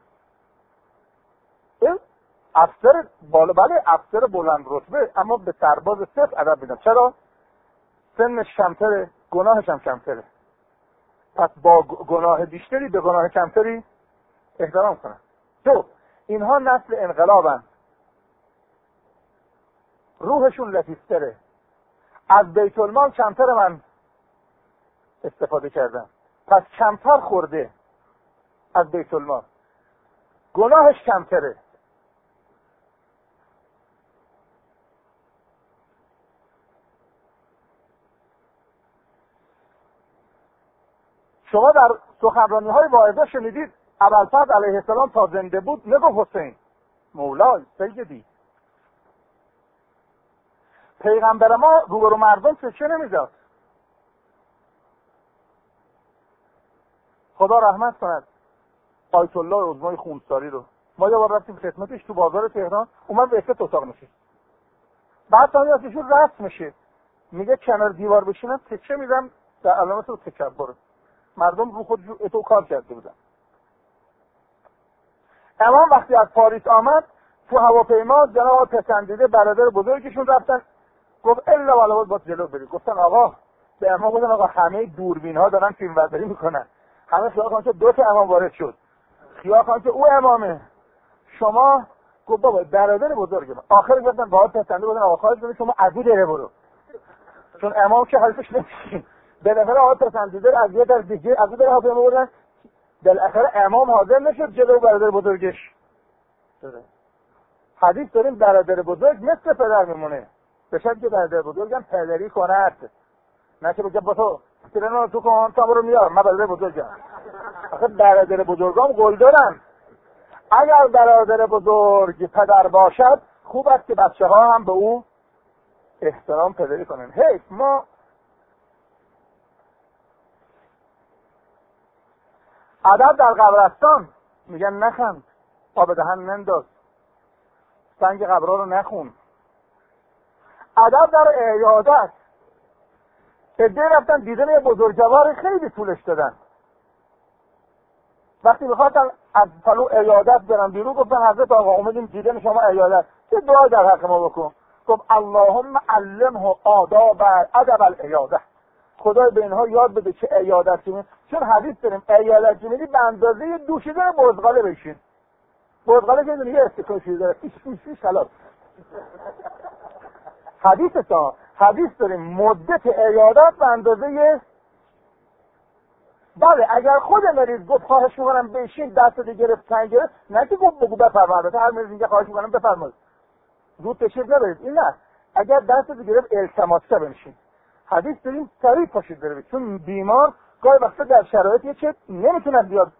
افسر بالا، بله افسر بلند رتبه، اما به سرباز صفر ادب میدم. چرا؟ سنش کمتره، گناهش هم کمتره. پس با گناه بیشتری به گناه کمتری احترام کنن. 2 اینها نسل انقلابن، روحشون لطیفتره. از بیت المال کمتر من استفاده کردم، پس کمتر خورده از بیت المال، گناهش کمتره. شما در سخنرانی‌های واعظه شنیدید ابوالفضل علیه السلام تا زنده بود نگفت حسین مولای سیدی. پیغمبر ما روبرو مردم سکه نمی‌زد. خدا رحمت کند آیت الله عظمای خونساری رو. ما یه بار رفتیم خدمتش تو بازار تهران، اومد به افت اتاق نشست. بعد تا ازشون رسم میشه میگه کنار دیوار بشینم سکه میدم در علامت تکبر. مردم رو خود اتو کار کرده بودن. امام وقتی از پاریس آمد تو هواپیما جناب پسندیده برادر بزرگشون رفتن، گفت الا ولا باید جلو برید. گفتن آقا به امام گفتن آقا همه دوربین ها دارن فیلم برداری میکنن، همه خیال کنن که 2 تا امام وارد شد، خیال کنن که او امامه. شما گفت بابا برادر بزرگم. آخر گفتن باید پسندیده بودن آقا خواهد کنید شما ابو دره برو، چون امام که حرفش نمیشین. بالاخره آقا پسندیده از یه در دیگه از در هواپیما بردن، بالاخره امام حاضر نشد جلو برادر بزرگش. حدیث داریم برادر بزرگ مثل پدر میمونه، به شرطی که برادر بزرگم پدری کند، نه که بگه با تو ترنو تو کن تا برو میار من برادر بزرگم. آخه برادر بزرگام قول دارن اگر برادر بزرگ پدر باشد خوب است که بچه‌ها هم به او احترام پدری کنن. حیف ما ادب در قبرستان میگن نخند، آب دهن ننداز، سنگ قبرها رو نخون. ادب در عیادت، عده رفتن دیدن یه بزرگوار خیلی طولش دادن، وقتی میخواستن از پلو عیادت برن بیرون گفتن حضرت آقا اومدیم دیدن شما عیادت، چه دعای در حق ما بکن؟ گفت اللهم علمه آداب ادب العیاده، خدای به اینها یاد بده که عیادت کنید. چون حدیث داریم عیادت کنید به اندازه دوشیدن بزغاله بشین. بزغاله که یه استکان شیرده داره ایش خلاص. حدیث داریم مدت عیادت به اندازه بله اگر خود مریض گفت خواهش میکنم بشین دست گرفت تنگ گرفت، نه که گفت بگو بفرمایید، هر مریض میگه خواهش میکنم بفرمایید زود تشریف نبرید، این نه. اگر دست گرفت التماس بنشین. حدیث داریم سریع پاشید بروید، چون بیمار گاهی وقتا در شرایطی که نمیتونه بیاد.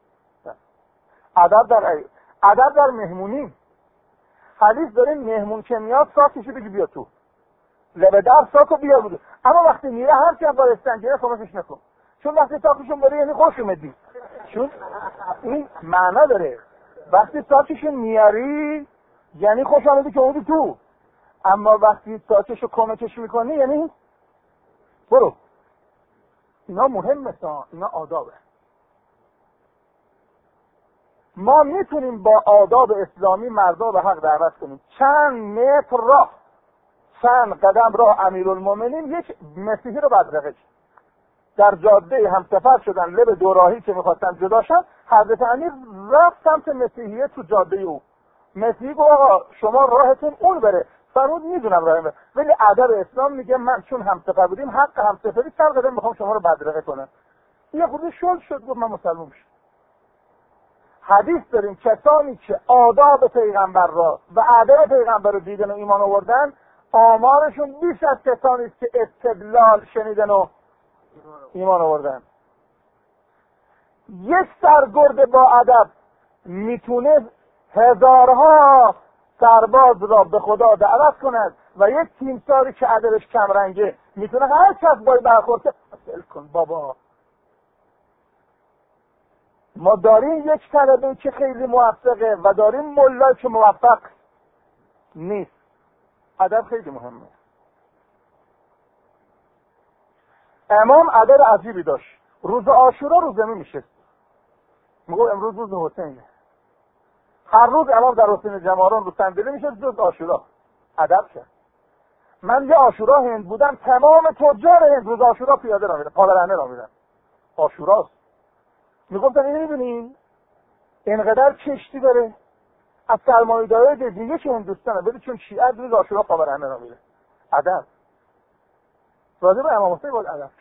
ادب در مهمونی. حدیث داریم مهمون که میاد ساکشو بگی بیا تو، لبه در ساکو بیا بوده، اما وقتی میره هر چی با استنجره کمکش نکن، چون وقتی ساکشون بره یعنی خوش اومدی، چون این معنا داره. وقتی ساکشون میاری یعنی خوش آمدی که اومدی تو، اما وقتی ساکشو کمکش میکنی یعنی برو. اینا مهمه، اینا آدابه. ما میتونیم با آداب اسلامی مردا به حق دعوت کنیم. چند متر راه، چند قدم راه امیرالمومنین یک مسیحی رو بدرقه کرد. در جاده همسفر شدن، لب دوراهی که میخواستن جدا شن، حضرت امیر رفت سمت مسیحیه تو جاده او. مسیحی گفت آقا شما راهتون اون بره، فرمود میدونم راهم بره، ولی ادب اسلام میگه من چون همسفر بودیم حق همسفری سر قدم میخوام شما رو بدرقه کنم. یه خودی شل شد گفت من مسلمان میشم. حدیث داریم کسانی که آداب پیغمبر را و ادب پیغمبر رو دیدن و ایمان آوردن آمارشون بیش از کسانی است که استدلال شنیدن و ایمان آوردن. یک سرگرد با ادب میتونه هزارها سرباز را به خدا دعوت کند و یک تیمساری که ادبش کمرنگه میتونه هر کس باید برخورد کن. بابا ما داریم یک طلبه که خیلی موفقه و داریم ملایی که موفق نیست. ادب خیلی مهمه. امام ادب عجیبی داشت. روز عاشورا رو زمین میشه، میگو امروز روز حسینه. هر روز امام در حسین جماران رو صندلی میشه جز عاشورا. ادب کرد. من یه عاشورا هند بودم، تمام تجار هند روز عاشورا پیاده را میرن، پادرانه را میرن. عاشوراست. میگفتن این میبینین اینقدر کشتی داره از سرمایه‌دارای دیگه که هندوستانه، ولی چون شیعه روز عاشورا پادرانه را میره. ادب. راجع به امام حسین باید ادب.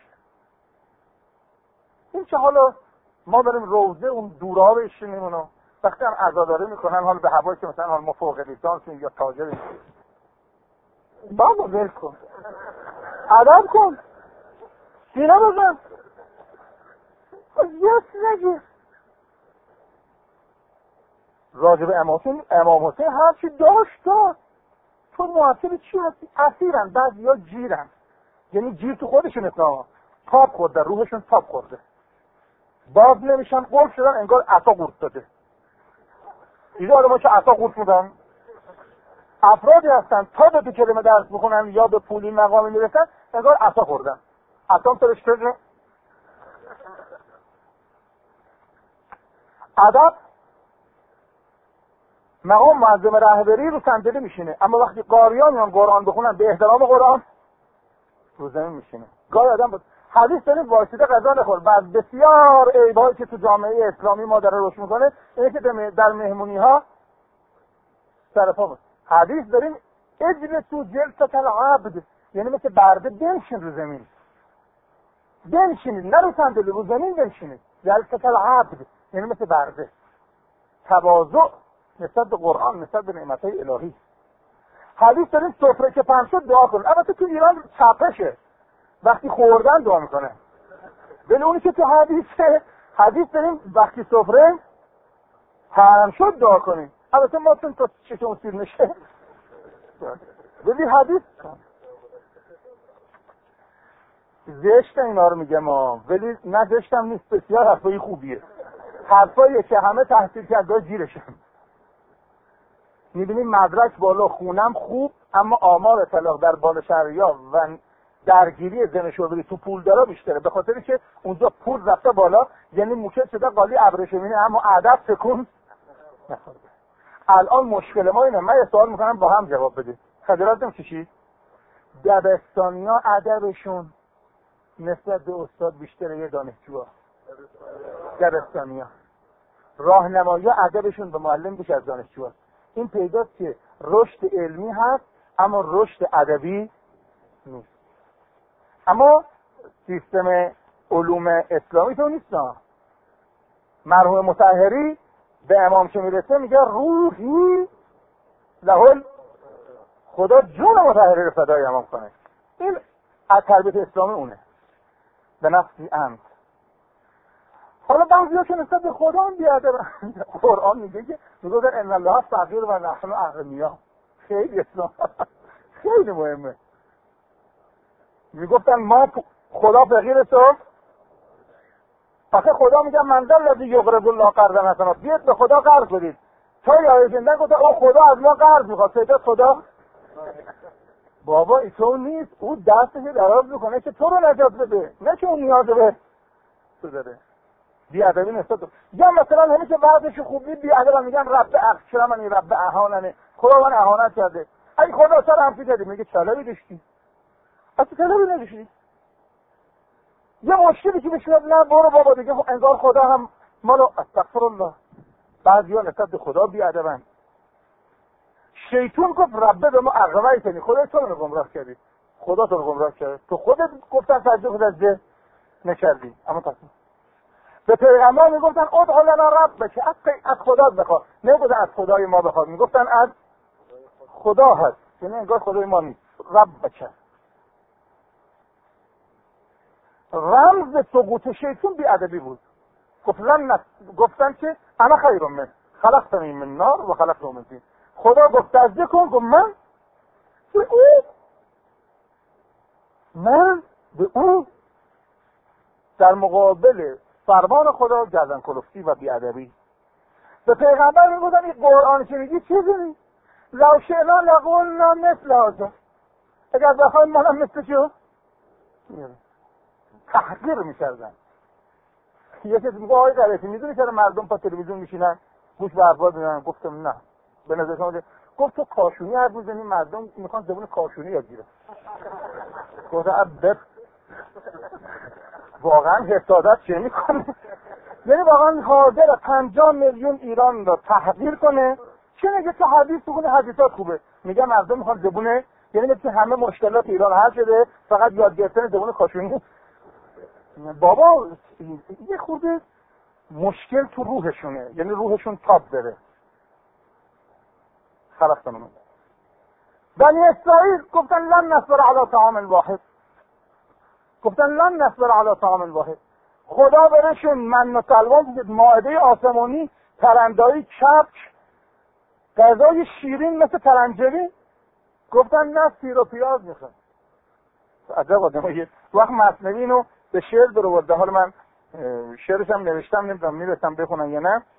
این که حالا ما بریم روزه اون دورها بشینیم اونو وقتی هم عزاداری میکنن حالا به هوایی که مثلا حالا ما فوق لیسانسیم یا تاجریم، بابا ول کن، ادب کن، سینه بزن، یاس نگیر. راجب امام حسین هرچی داشت تو محاسب چی هستی؟ اسیرن، بعضی ها جیرن، یعنی جیر تو خودشون اصلا تاب خورده، روحشون تاب خورده، باز نمیشن، قلب شدن انگار عصا قورت داده. دیده آدم که عصا قورت میدن افرادی هستن تا دو کلمه درس بخونن یا به پولی مقامی میرسن انگار عصا خوردن، عصا هم سرش کرده. ادب مقام معظم رهبری رو صندلی میشینه، اما وقتی قاریان میان قرآن بخونن به احترام قرآن رو زمین میشینه. گاهی آدم بود حدیث داریم واسطه غذا نخور. بعد بسیار عیبایی که تو جامعه اسلامی ما داره روش میکنه اینه که در مهمونی ها سرپا بود. حدیث داریم اجلس تو جلسه العبد، یعنی مثل برده بنشین رو زمین، بنشینید نه رو صندلی، رو زمین بنشینید. جلسه العبد یعنی مثل برده، تواضع نسبت به قرآن، نسبت به نعمتهای الهی. حدیث داریم سفره که پهن شد دعا کن. البته تو ایران چپشه، وقتی خوردن دعا میکنه، ولی اونی که تو حدیث داریم وقتی سفره پهن شد دعا کنیم. البته ما چون تا چشم سیر نشه، ولی حدیث زشت اینا رو میگه ما، ولی نه زشتم نیست، بسیار حرفای خوبیه، حرفاییه که همه تحصیل کرده جیرشن. میبینیم مدرک بالا، خونم خوب، اما آمار طلاق در بالاشهریا و درگیری زن شوهری تو پول دارا بیشتره، به خاطری که اونجا پول رفته بالا، یعنی موکل شده قالی ابریشمینه، اما ادب تکون نخورده. الان مشکل ما اینه، من یه سوال میکنم با هم جواب بدید. خجالت نمیکشید؟ دبستانی‌ها ادبشون نسبت به استاد بیشتره یه دانشجوها. دبستانی‌ها راهنمایی ادبشون به معلم بیش از دانشجوها. این پیداست که رشد علمی هست اما رشد ادبی نیست. اما سیستم علوم اسلامی تو نیست. مرحوم مطهری به امام که میرسه میگه روحی لهول، خدا جون مطهری رو فدای امام کنه. این از تربیت اسلامی اونه، به نفسی امد. حالا بعضی‌ها که نسبت به خدا هم بیادبن. قرآن میگه که میگه ان الله فقیر و نحن اغنیا. خیلی اسلام خیلی مهمه. میگفتن ما خدا فقیر تو، آخه خدا میگه من الذی یقرض الله قرضا حسنا، بیاید به خدا قرض بدید. تا یا زنده گفت او خدا از ما قرض میخواد، چه خدا بابا ایتون نیست، او دستش دراز میکنه که تو رو نجات بده، نه که اون نیاز به تو داره. بیادبی نسبت یا مثلا همین که بعضش خوبی بیادب میگن رب اخشرمنی رب اهاننی، خدا من اهانت کرده. ای خدا چرا همچی کردی؟ میگه طلبی داشتی، اصلا طلبی نداشتی. یه مشکلی که بشه نه برو بابا دیگه انگار خدا هم مالو استغفر الله. بعضیا نسبت به خدا بیادبن. شیطان گفت رب به ما اغویتنی، خدا تو رو گمراه کردی، خدا تو رو گمراه کرد، تو خودت گفتن سجده خودت نکردی. اما تصمیم به پیغمبر میگفتن ادعو لنا ربک، از خدا بخواد، نمیگفتن از خدای ما بخواد، میگفتن از خدا هست، یعنی انگار خدای ما نیست. ربک رمز سقوط شیطان بیادبی بود. گفتن که انا خیر من خلقتنی من نار و خلقته من طین. خدا گفت سجده کن، گفت من به او در مقابل فرمان خدا گردن کلفتی و بیادبی. به پیغمبر میگفتن این قرآن که میگی چه داری؟ لو شئنا لقلنا مثل هذا، اگر بخوایم منم مثل شو تحقیر میکردن. یه کسی میگه آقای غلطی میدونی چرا مردم پا تلویزیون میشینن گوش به حرفا میدن؟ گفتم نه، به نظر شما گفت تو کاشونی حرف میزنی، مردم میخوان زبون کاشونی یاد گیرن. گفتم اب واقعا حسادت چه میکنه؟ یعنی واقعا حاضر 50 میلیون ایران رو تحقیر کنه. چه میگه که حدیث تو کنه حدیثات خوبه، میگه مردم میخوان زبونه، یعنی مثل همه مشکلات ایران حل شده، فقط یاد گرفتن زبون کاشونی. بابا یه خورده مشکل تو روحشونه، یعنی روحشون تاب داره. خلقتنم بنی اسرائیل گفتن لن نصبر علی طعام واحد، گفتن لن نصبر علی طعام واحد. خدا برشون من و سلوا دید، مائده آسمانی، پرندایی، کبک، غذای شیرین مثل ترنجبین. گفتن نه سیر و پیاز میخواد. عجب آدمایی. وقت مثنوی اینو به شعر در آورده، حالا من شعرش هم نوشتم، نمیدونم میرسم بخونم یا نه.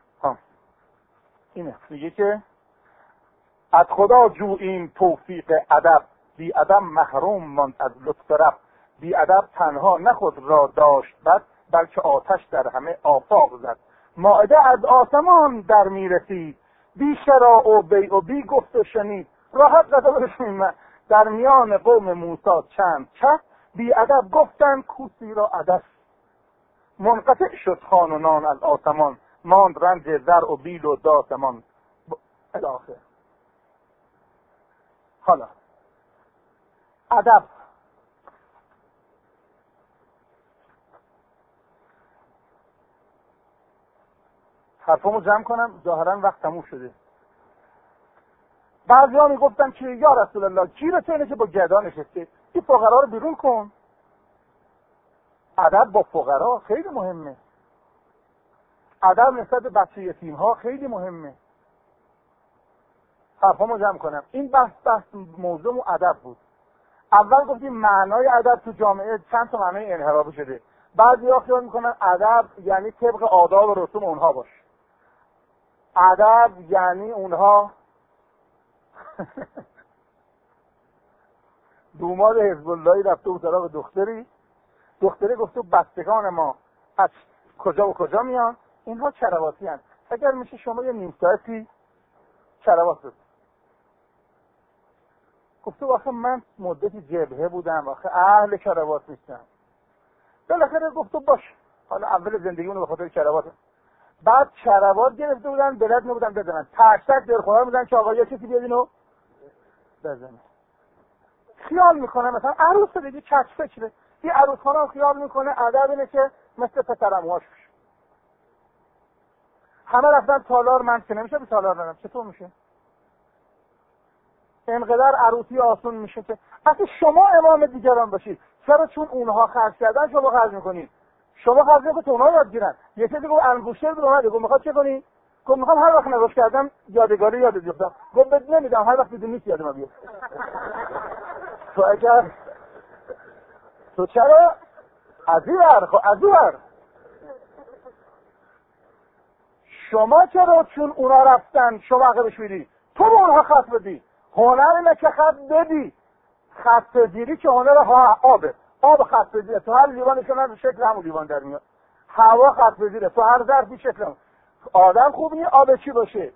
اینه میگه که از خدا جوییم توفیق ادب، بی ادب محروم ماند از لطف رب. بی ادب تنها نه خود را داشت بد، بلکه آتش در همه آفاق زد. مائده از آسمان در میرسید، بی شراع و بیع و بی گفت و شنید. راحت قضا برسیم در میان قوم موسی چند چه، بی ادب گفتن کوسی را ادب. منقطع شد خوان و نان از آسمان، ماند رنج زر و بیل و داسمان. الاخر. حالا ادب حرفمو جمع کنم، ظاهرا وقت تموم شده. بعضی‌ها میگفتن که یا رسول الله گیرت اینه که با گدا نشسته، این فقرا رو بیرون کن. ادب با فقرا خیلی مهمه. ادب نسبت به بچه یتیم‌ها خیلی مهمه. حرفمو جمع کنم. این بحث موضوع ادب بود. اول گفتیم معنای ادب تو جامعه چند تا معنای انحرافی شده. بعضی‌ها خیال میکنن ادب یعنی طبق آداب و رسوم اونها باشه. ادب یعنی اونها دوماد حزب اللهی رفته بود سراغ دختری گفته بستگان ما از کجا و کجا میان، اینها چرواتی هستند، اگر میشه شما یه نیم ساعتی چروات بزن. گفته آخه من مدتی جبهه بودم، آخه اهل چروات نیستم. بالاخره گفته باش، حالا اول زندگیمونو به خاطر چروات. بعد چروات گرفته بودن، بلد نبودن بزنن، تک تک دلخواه میدن که آقا یا کسی بیاد اینو بزنه. خیال میکنم مثلا عروس دیگه چچ فکره، این عروس خانم خیال میکنه ادب اینه که مثل پسرعموهاش بشه. همه رفتن تالار، من که نمیشه به تالار برم. چطور میشه؟ اینقدر عروسی آسون میشه که اصلا شما امام دیگران باشید. چرا؟ چون اونها خرج کردن شما خرج میکنید. شما خرج میکنید اونها یاد گیرن. یکی دیگه انگشتر به اومد گفت میخواد چه کنی؟ گفت میخوام هر وقت نگاش کردم یادگاری یاد بیفتم. گفت بد نمیدم، هر وقت دیدی نیست یادم بیاد. تو اگر تو چرا عزیزر خب عزیزر شما چرا چون اونا رفتن شما عقبش میری؟ تو به اونها خط بدی. هنر اینه که خط بدی. خط بدی که هنر آبه. آب خط بدی تو هر لیوانشون هم شکل همون لیوان در میاد. هوا خط بدی تو هر ظرفی شکل هم. آدم خوب نیست آب چی باشه؟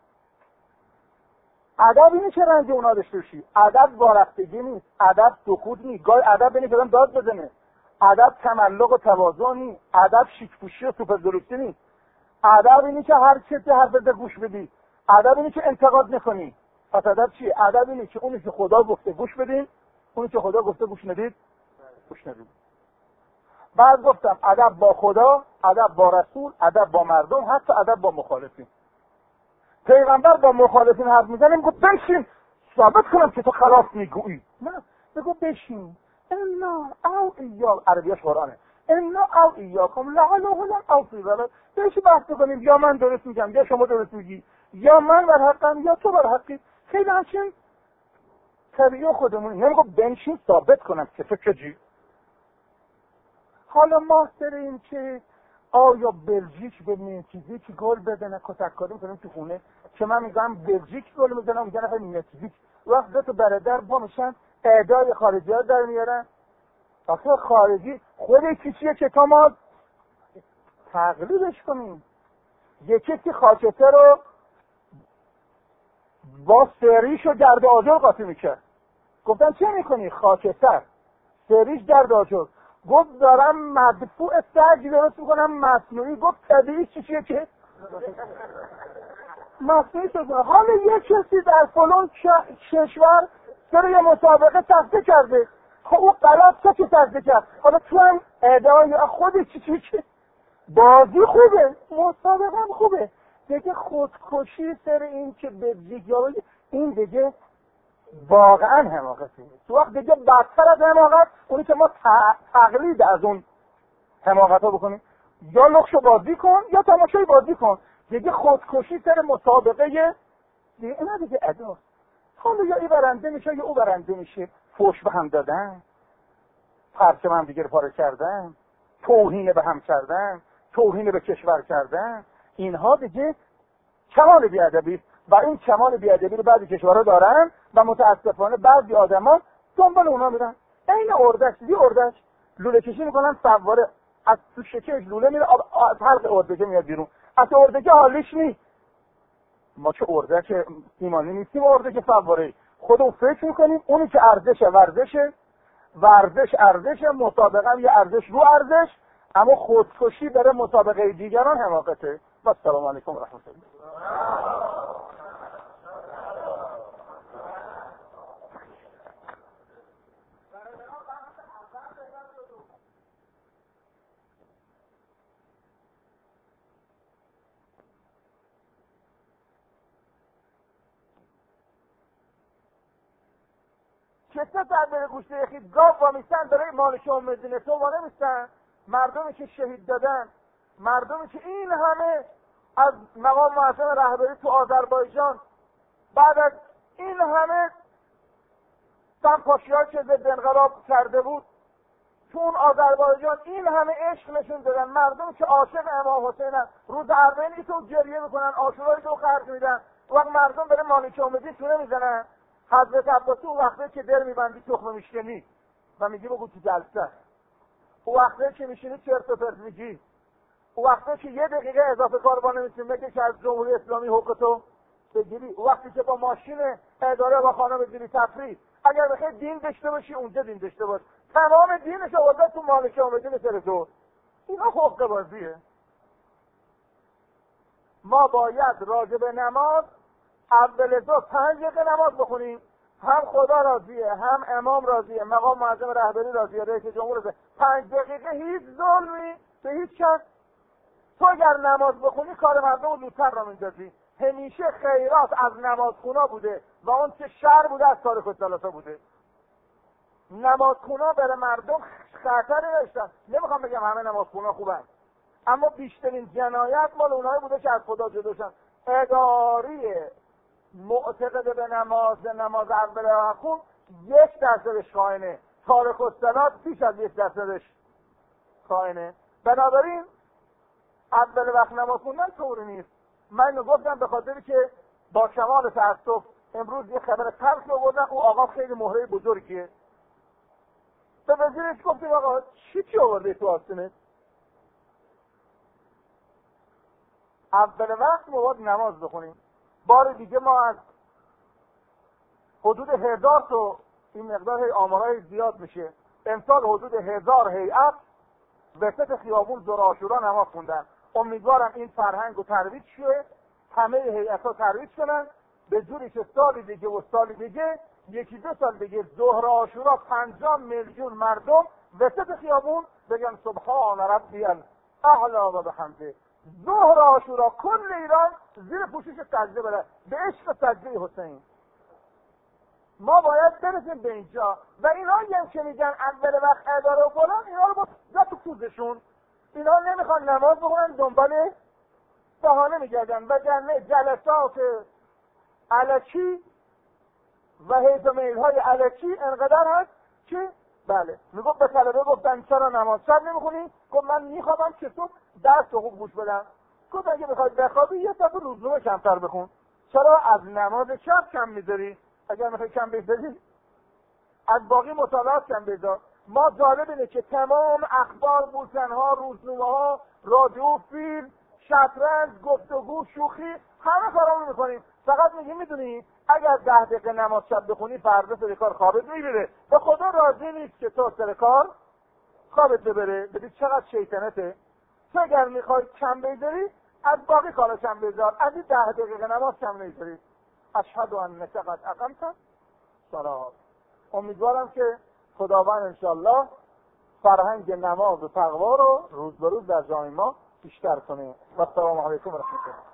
ادب اینه که رنج اونا داشته باشی. ادب وارفتگی نیست، ادب سکوت نیست. گاهی ادب اینه که آدم داد بزنه. ادب تملق و تواضع نیست. ادب شیک پوشی و سوپر درستی نیست. ادب اینه که هر چیزی حرف بده گوش بدی. ادب اینه که انتقاد نکنی. پس ادب چیه؟ ادب اینه که اونی که خدا گفته گوش بدین، اونی که خدا گفته گوش ندید گوش ندید. بعد گفتم ادب با خدا، ادب با رسول، ادب با مردم، حتی ادب با مخالفین. پیغمبر با مخالفین حرف میزنه میگه بشین ثابت کنم که تو خلاف میگویی. نه، بگو بشین. انا او ایا، عربیش قرآنه. انا او ایاکم لعلهم او فی ضلال. بهش بحث کنیم یا من درست میگم یا شما درست میگی، یا من بر حقم یا تو بر حقی. خیلی همچین طبیعی خودمون. نمیگه بنشین ثابت کنم که تو چجوری. حالا ما سریم که آیا بلژیک به متزیک گل بدنه کتک کاری میکنیم تو خونه که من میگم بلژیک گل میزنم میگن آخه متزیک وقت تو برادر با میشن اعدای خارجی ها در میارن. آخه خارجی خود کیچیه که تا ما تقلیدش کنیم. یکی که خاکستر رو با سریش و گرد آجر قاطی میکرد. گفتن چه میکنی؟ خاکستر سریش گرد آجر. گفت دارم مدفوع سرگی درست میکنم مصنوعی. گفت طبیعی چیه که مصنوعی شده. حالا یه کسی در فلان کشور سر یه مسابقه تخته کرده. خب او غلط که تخته کرد. حالا تو هم ادعای خودی چیه که بازی خوبه مسابقه هم خوبه دیگه. خودکشی سر این که بلژیک یا این دیگه واقعا حماقته. تو وقت دیگه بدتر از حماقت اونی که ما تقلید از اون حماقت ها بکنیم. یا لخشو بازی کن یا تماشای بازی کن. دیگه خودکشی سر مسابقه دیگه اینا دیگه اداست. حالا یا ای برنده میشه یا او برنده میشه. فوش به هم دادن، پرچم هم دیگه رو پاره کردن، توهین به هم کردن، توهین به کشور کردن. اینها دیگه کمال بیادبی است و این کمال بیادبی رو بعضی کشورها دارن و متاسفانه بعضی آدما دنبال اونا میرن. این اردک لوله کشی میکنن، سواره از تو شکمش لوله میره از حلق اردک میاد بیرون. از اردک حالیش نیست. ما که اردک ایمانی نیستیم، اردک سواره. خودمون فکر میکنیم اونی که ارزش ورزش مسابقه هم یه ارزش رو ارزش، اما خودکشی بره مسابقه دیگران حماقته. و السلام علیکم و رحمت الله. کسا در بره گوشته خید گاو وامیستن داره مالک مدینه تو وانمیستن. مردمی که شهید دادن، مردمی که این همه از مقام معظم رهبری تو آذربایجان بعد از این همه سرپاشی‌ها که ضد انقلاب کرده بود تو اون آذربایجان این همه عشق نشون دادن. مردمی که عاشق امام حسینن روز اربعین تو گریه میکنن، عاشورایی تو خرج میدن. وقت مردم بره مالک امیدی تونه میزنن. حضرت عباسی اون وقته که در میبندی تخمه میشکنی و میگی بگو تو جلسه، اون وقته که میشینی چرت و پرت میگی، اون وقته که یه دقیقه اضافه کار با نمیتونی بگی که از جمهوری اسلامی حقوقتو بگیری، اون وقتی که با ماشین اداره و خانه بگیری تفریح. اگر بخوای دین داشته باشی اونجا دین داشته باش. تمام دینش آورده تو مالک امیدی سر تو. اینا حقوق بازیه. ما باید راجع به نماز اول ظهر 5 دقیقه نماز بخونیم، هم خدا راضیه، هم امام راضیه، مقام معظم رهبری راضیه، رئیس جمهور راضیه. 5 دقیقه هیچ ظلمی به هیچ کس. تو اگر نماز بخونی کار مردم رو زودتر را میندازی. همیشه خیرات از نمازخونا بوده و اون چه شر بوده از تاریخ الثلاثه بوده. نمازخونا برای مردم خطری داشتن. نمیخوام بگم همه نمازخونا خوبن، اما بیشترین جنایت مال اونایی بوده که از خدا جداشن. اداری معتقد به نماز اول وقت 1% خائنه، تارک الصلات بیش از 1% خائنه. بنابراین اول وقت نماز خوندن طوری نیست. من گفتم به خاطری که با کمال تأسف امروز یه خبر تلخ آوردن، او آقا خیلی مهره بزرگیه. به وزیرش گفتیم آقا چی آورده تو آستینه؟ اول وقت ما باید نماز بخونیم. بار دیگه ما از حدود 1000 تا این مقدار آمارهای زیاد میشه. امسال حدود 1000 هیئت وسط خیابون ظهر عاشورا نماز خوندن. امیدوارم این فرهنگ رو ترویج شه، همه هیئت‌ها ترویج کنن، به جوری که سال دیگه و سال دیگه 1-2 سال دیگه ظهر عاشورا 50 میلیون مردم وسط خیابون بگن سبحان ربی الاعلی و بحمده. ظهر عاشورا کل ایران زیر پوشش سجده بره به عشق سجده حسین. ما باید برسیم به اینجا و اینا هم که میگن اول وقت اداره و فلان، اینا رو با تو کوزشون. اینا نمیخوان نماز بخونن، دنبال بهانه میگردن و جلسات الکی و حیث میل‌های الکی انقدر هست که بله میگفت به طلبه گفتن چرا نماز شب نمیخونی؟ گفت من میخوابم که تو درس خوب گوش بدم. گفت اگه بخوای بخوابی یه صفحه روزنامه کمتر بخون. چرا از نماز شب کم میذاری؟ اگر میخوای کم بذاری از باقی مطالعات کم بذار. ما جالب اینه که تمام اخبار، بولتن‌ها، روزنامه‌ها، رادیو، فیلم، شطرنج، گفتگو، شوخی، همه کارامون میکنیم. فقط میدونی اگر 10 دقیقه نماز شب بخونی فردا سر کار خوابت میبره. به خدا راضی نیست که تو سر کار خوابت ببره. بدید چقدر شیطنته. تو اگر میخوای کم بذاری از باقی کارا کم بذار، از این 10 دقیقه نماز کم نذاری. اشهد ان قد اقمت الصلاة. امیدوارم که خداوند انشالله فرهنگ نماز و تقوا رو روز به روز در جامعه ما بیشتر کنه. و السلام علیکم و رحمت الله.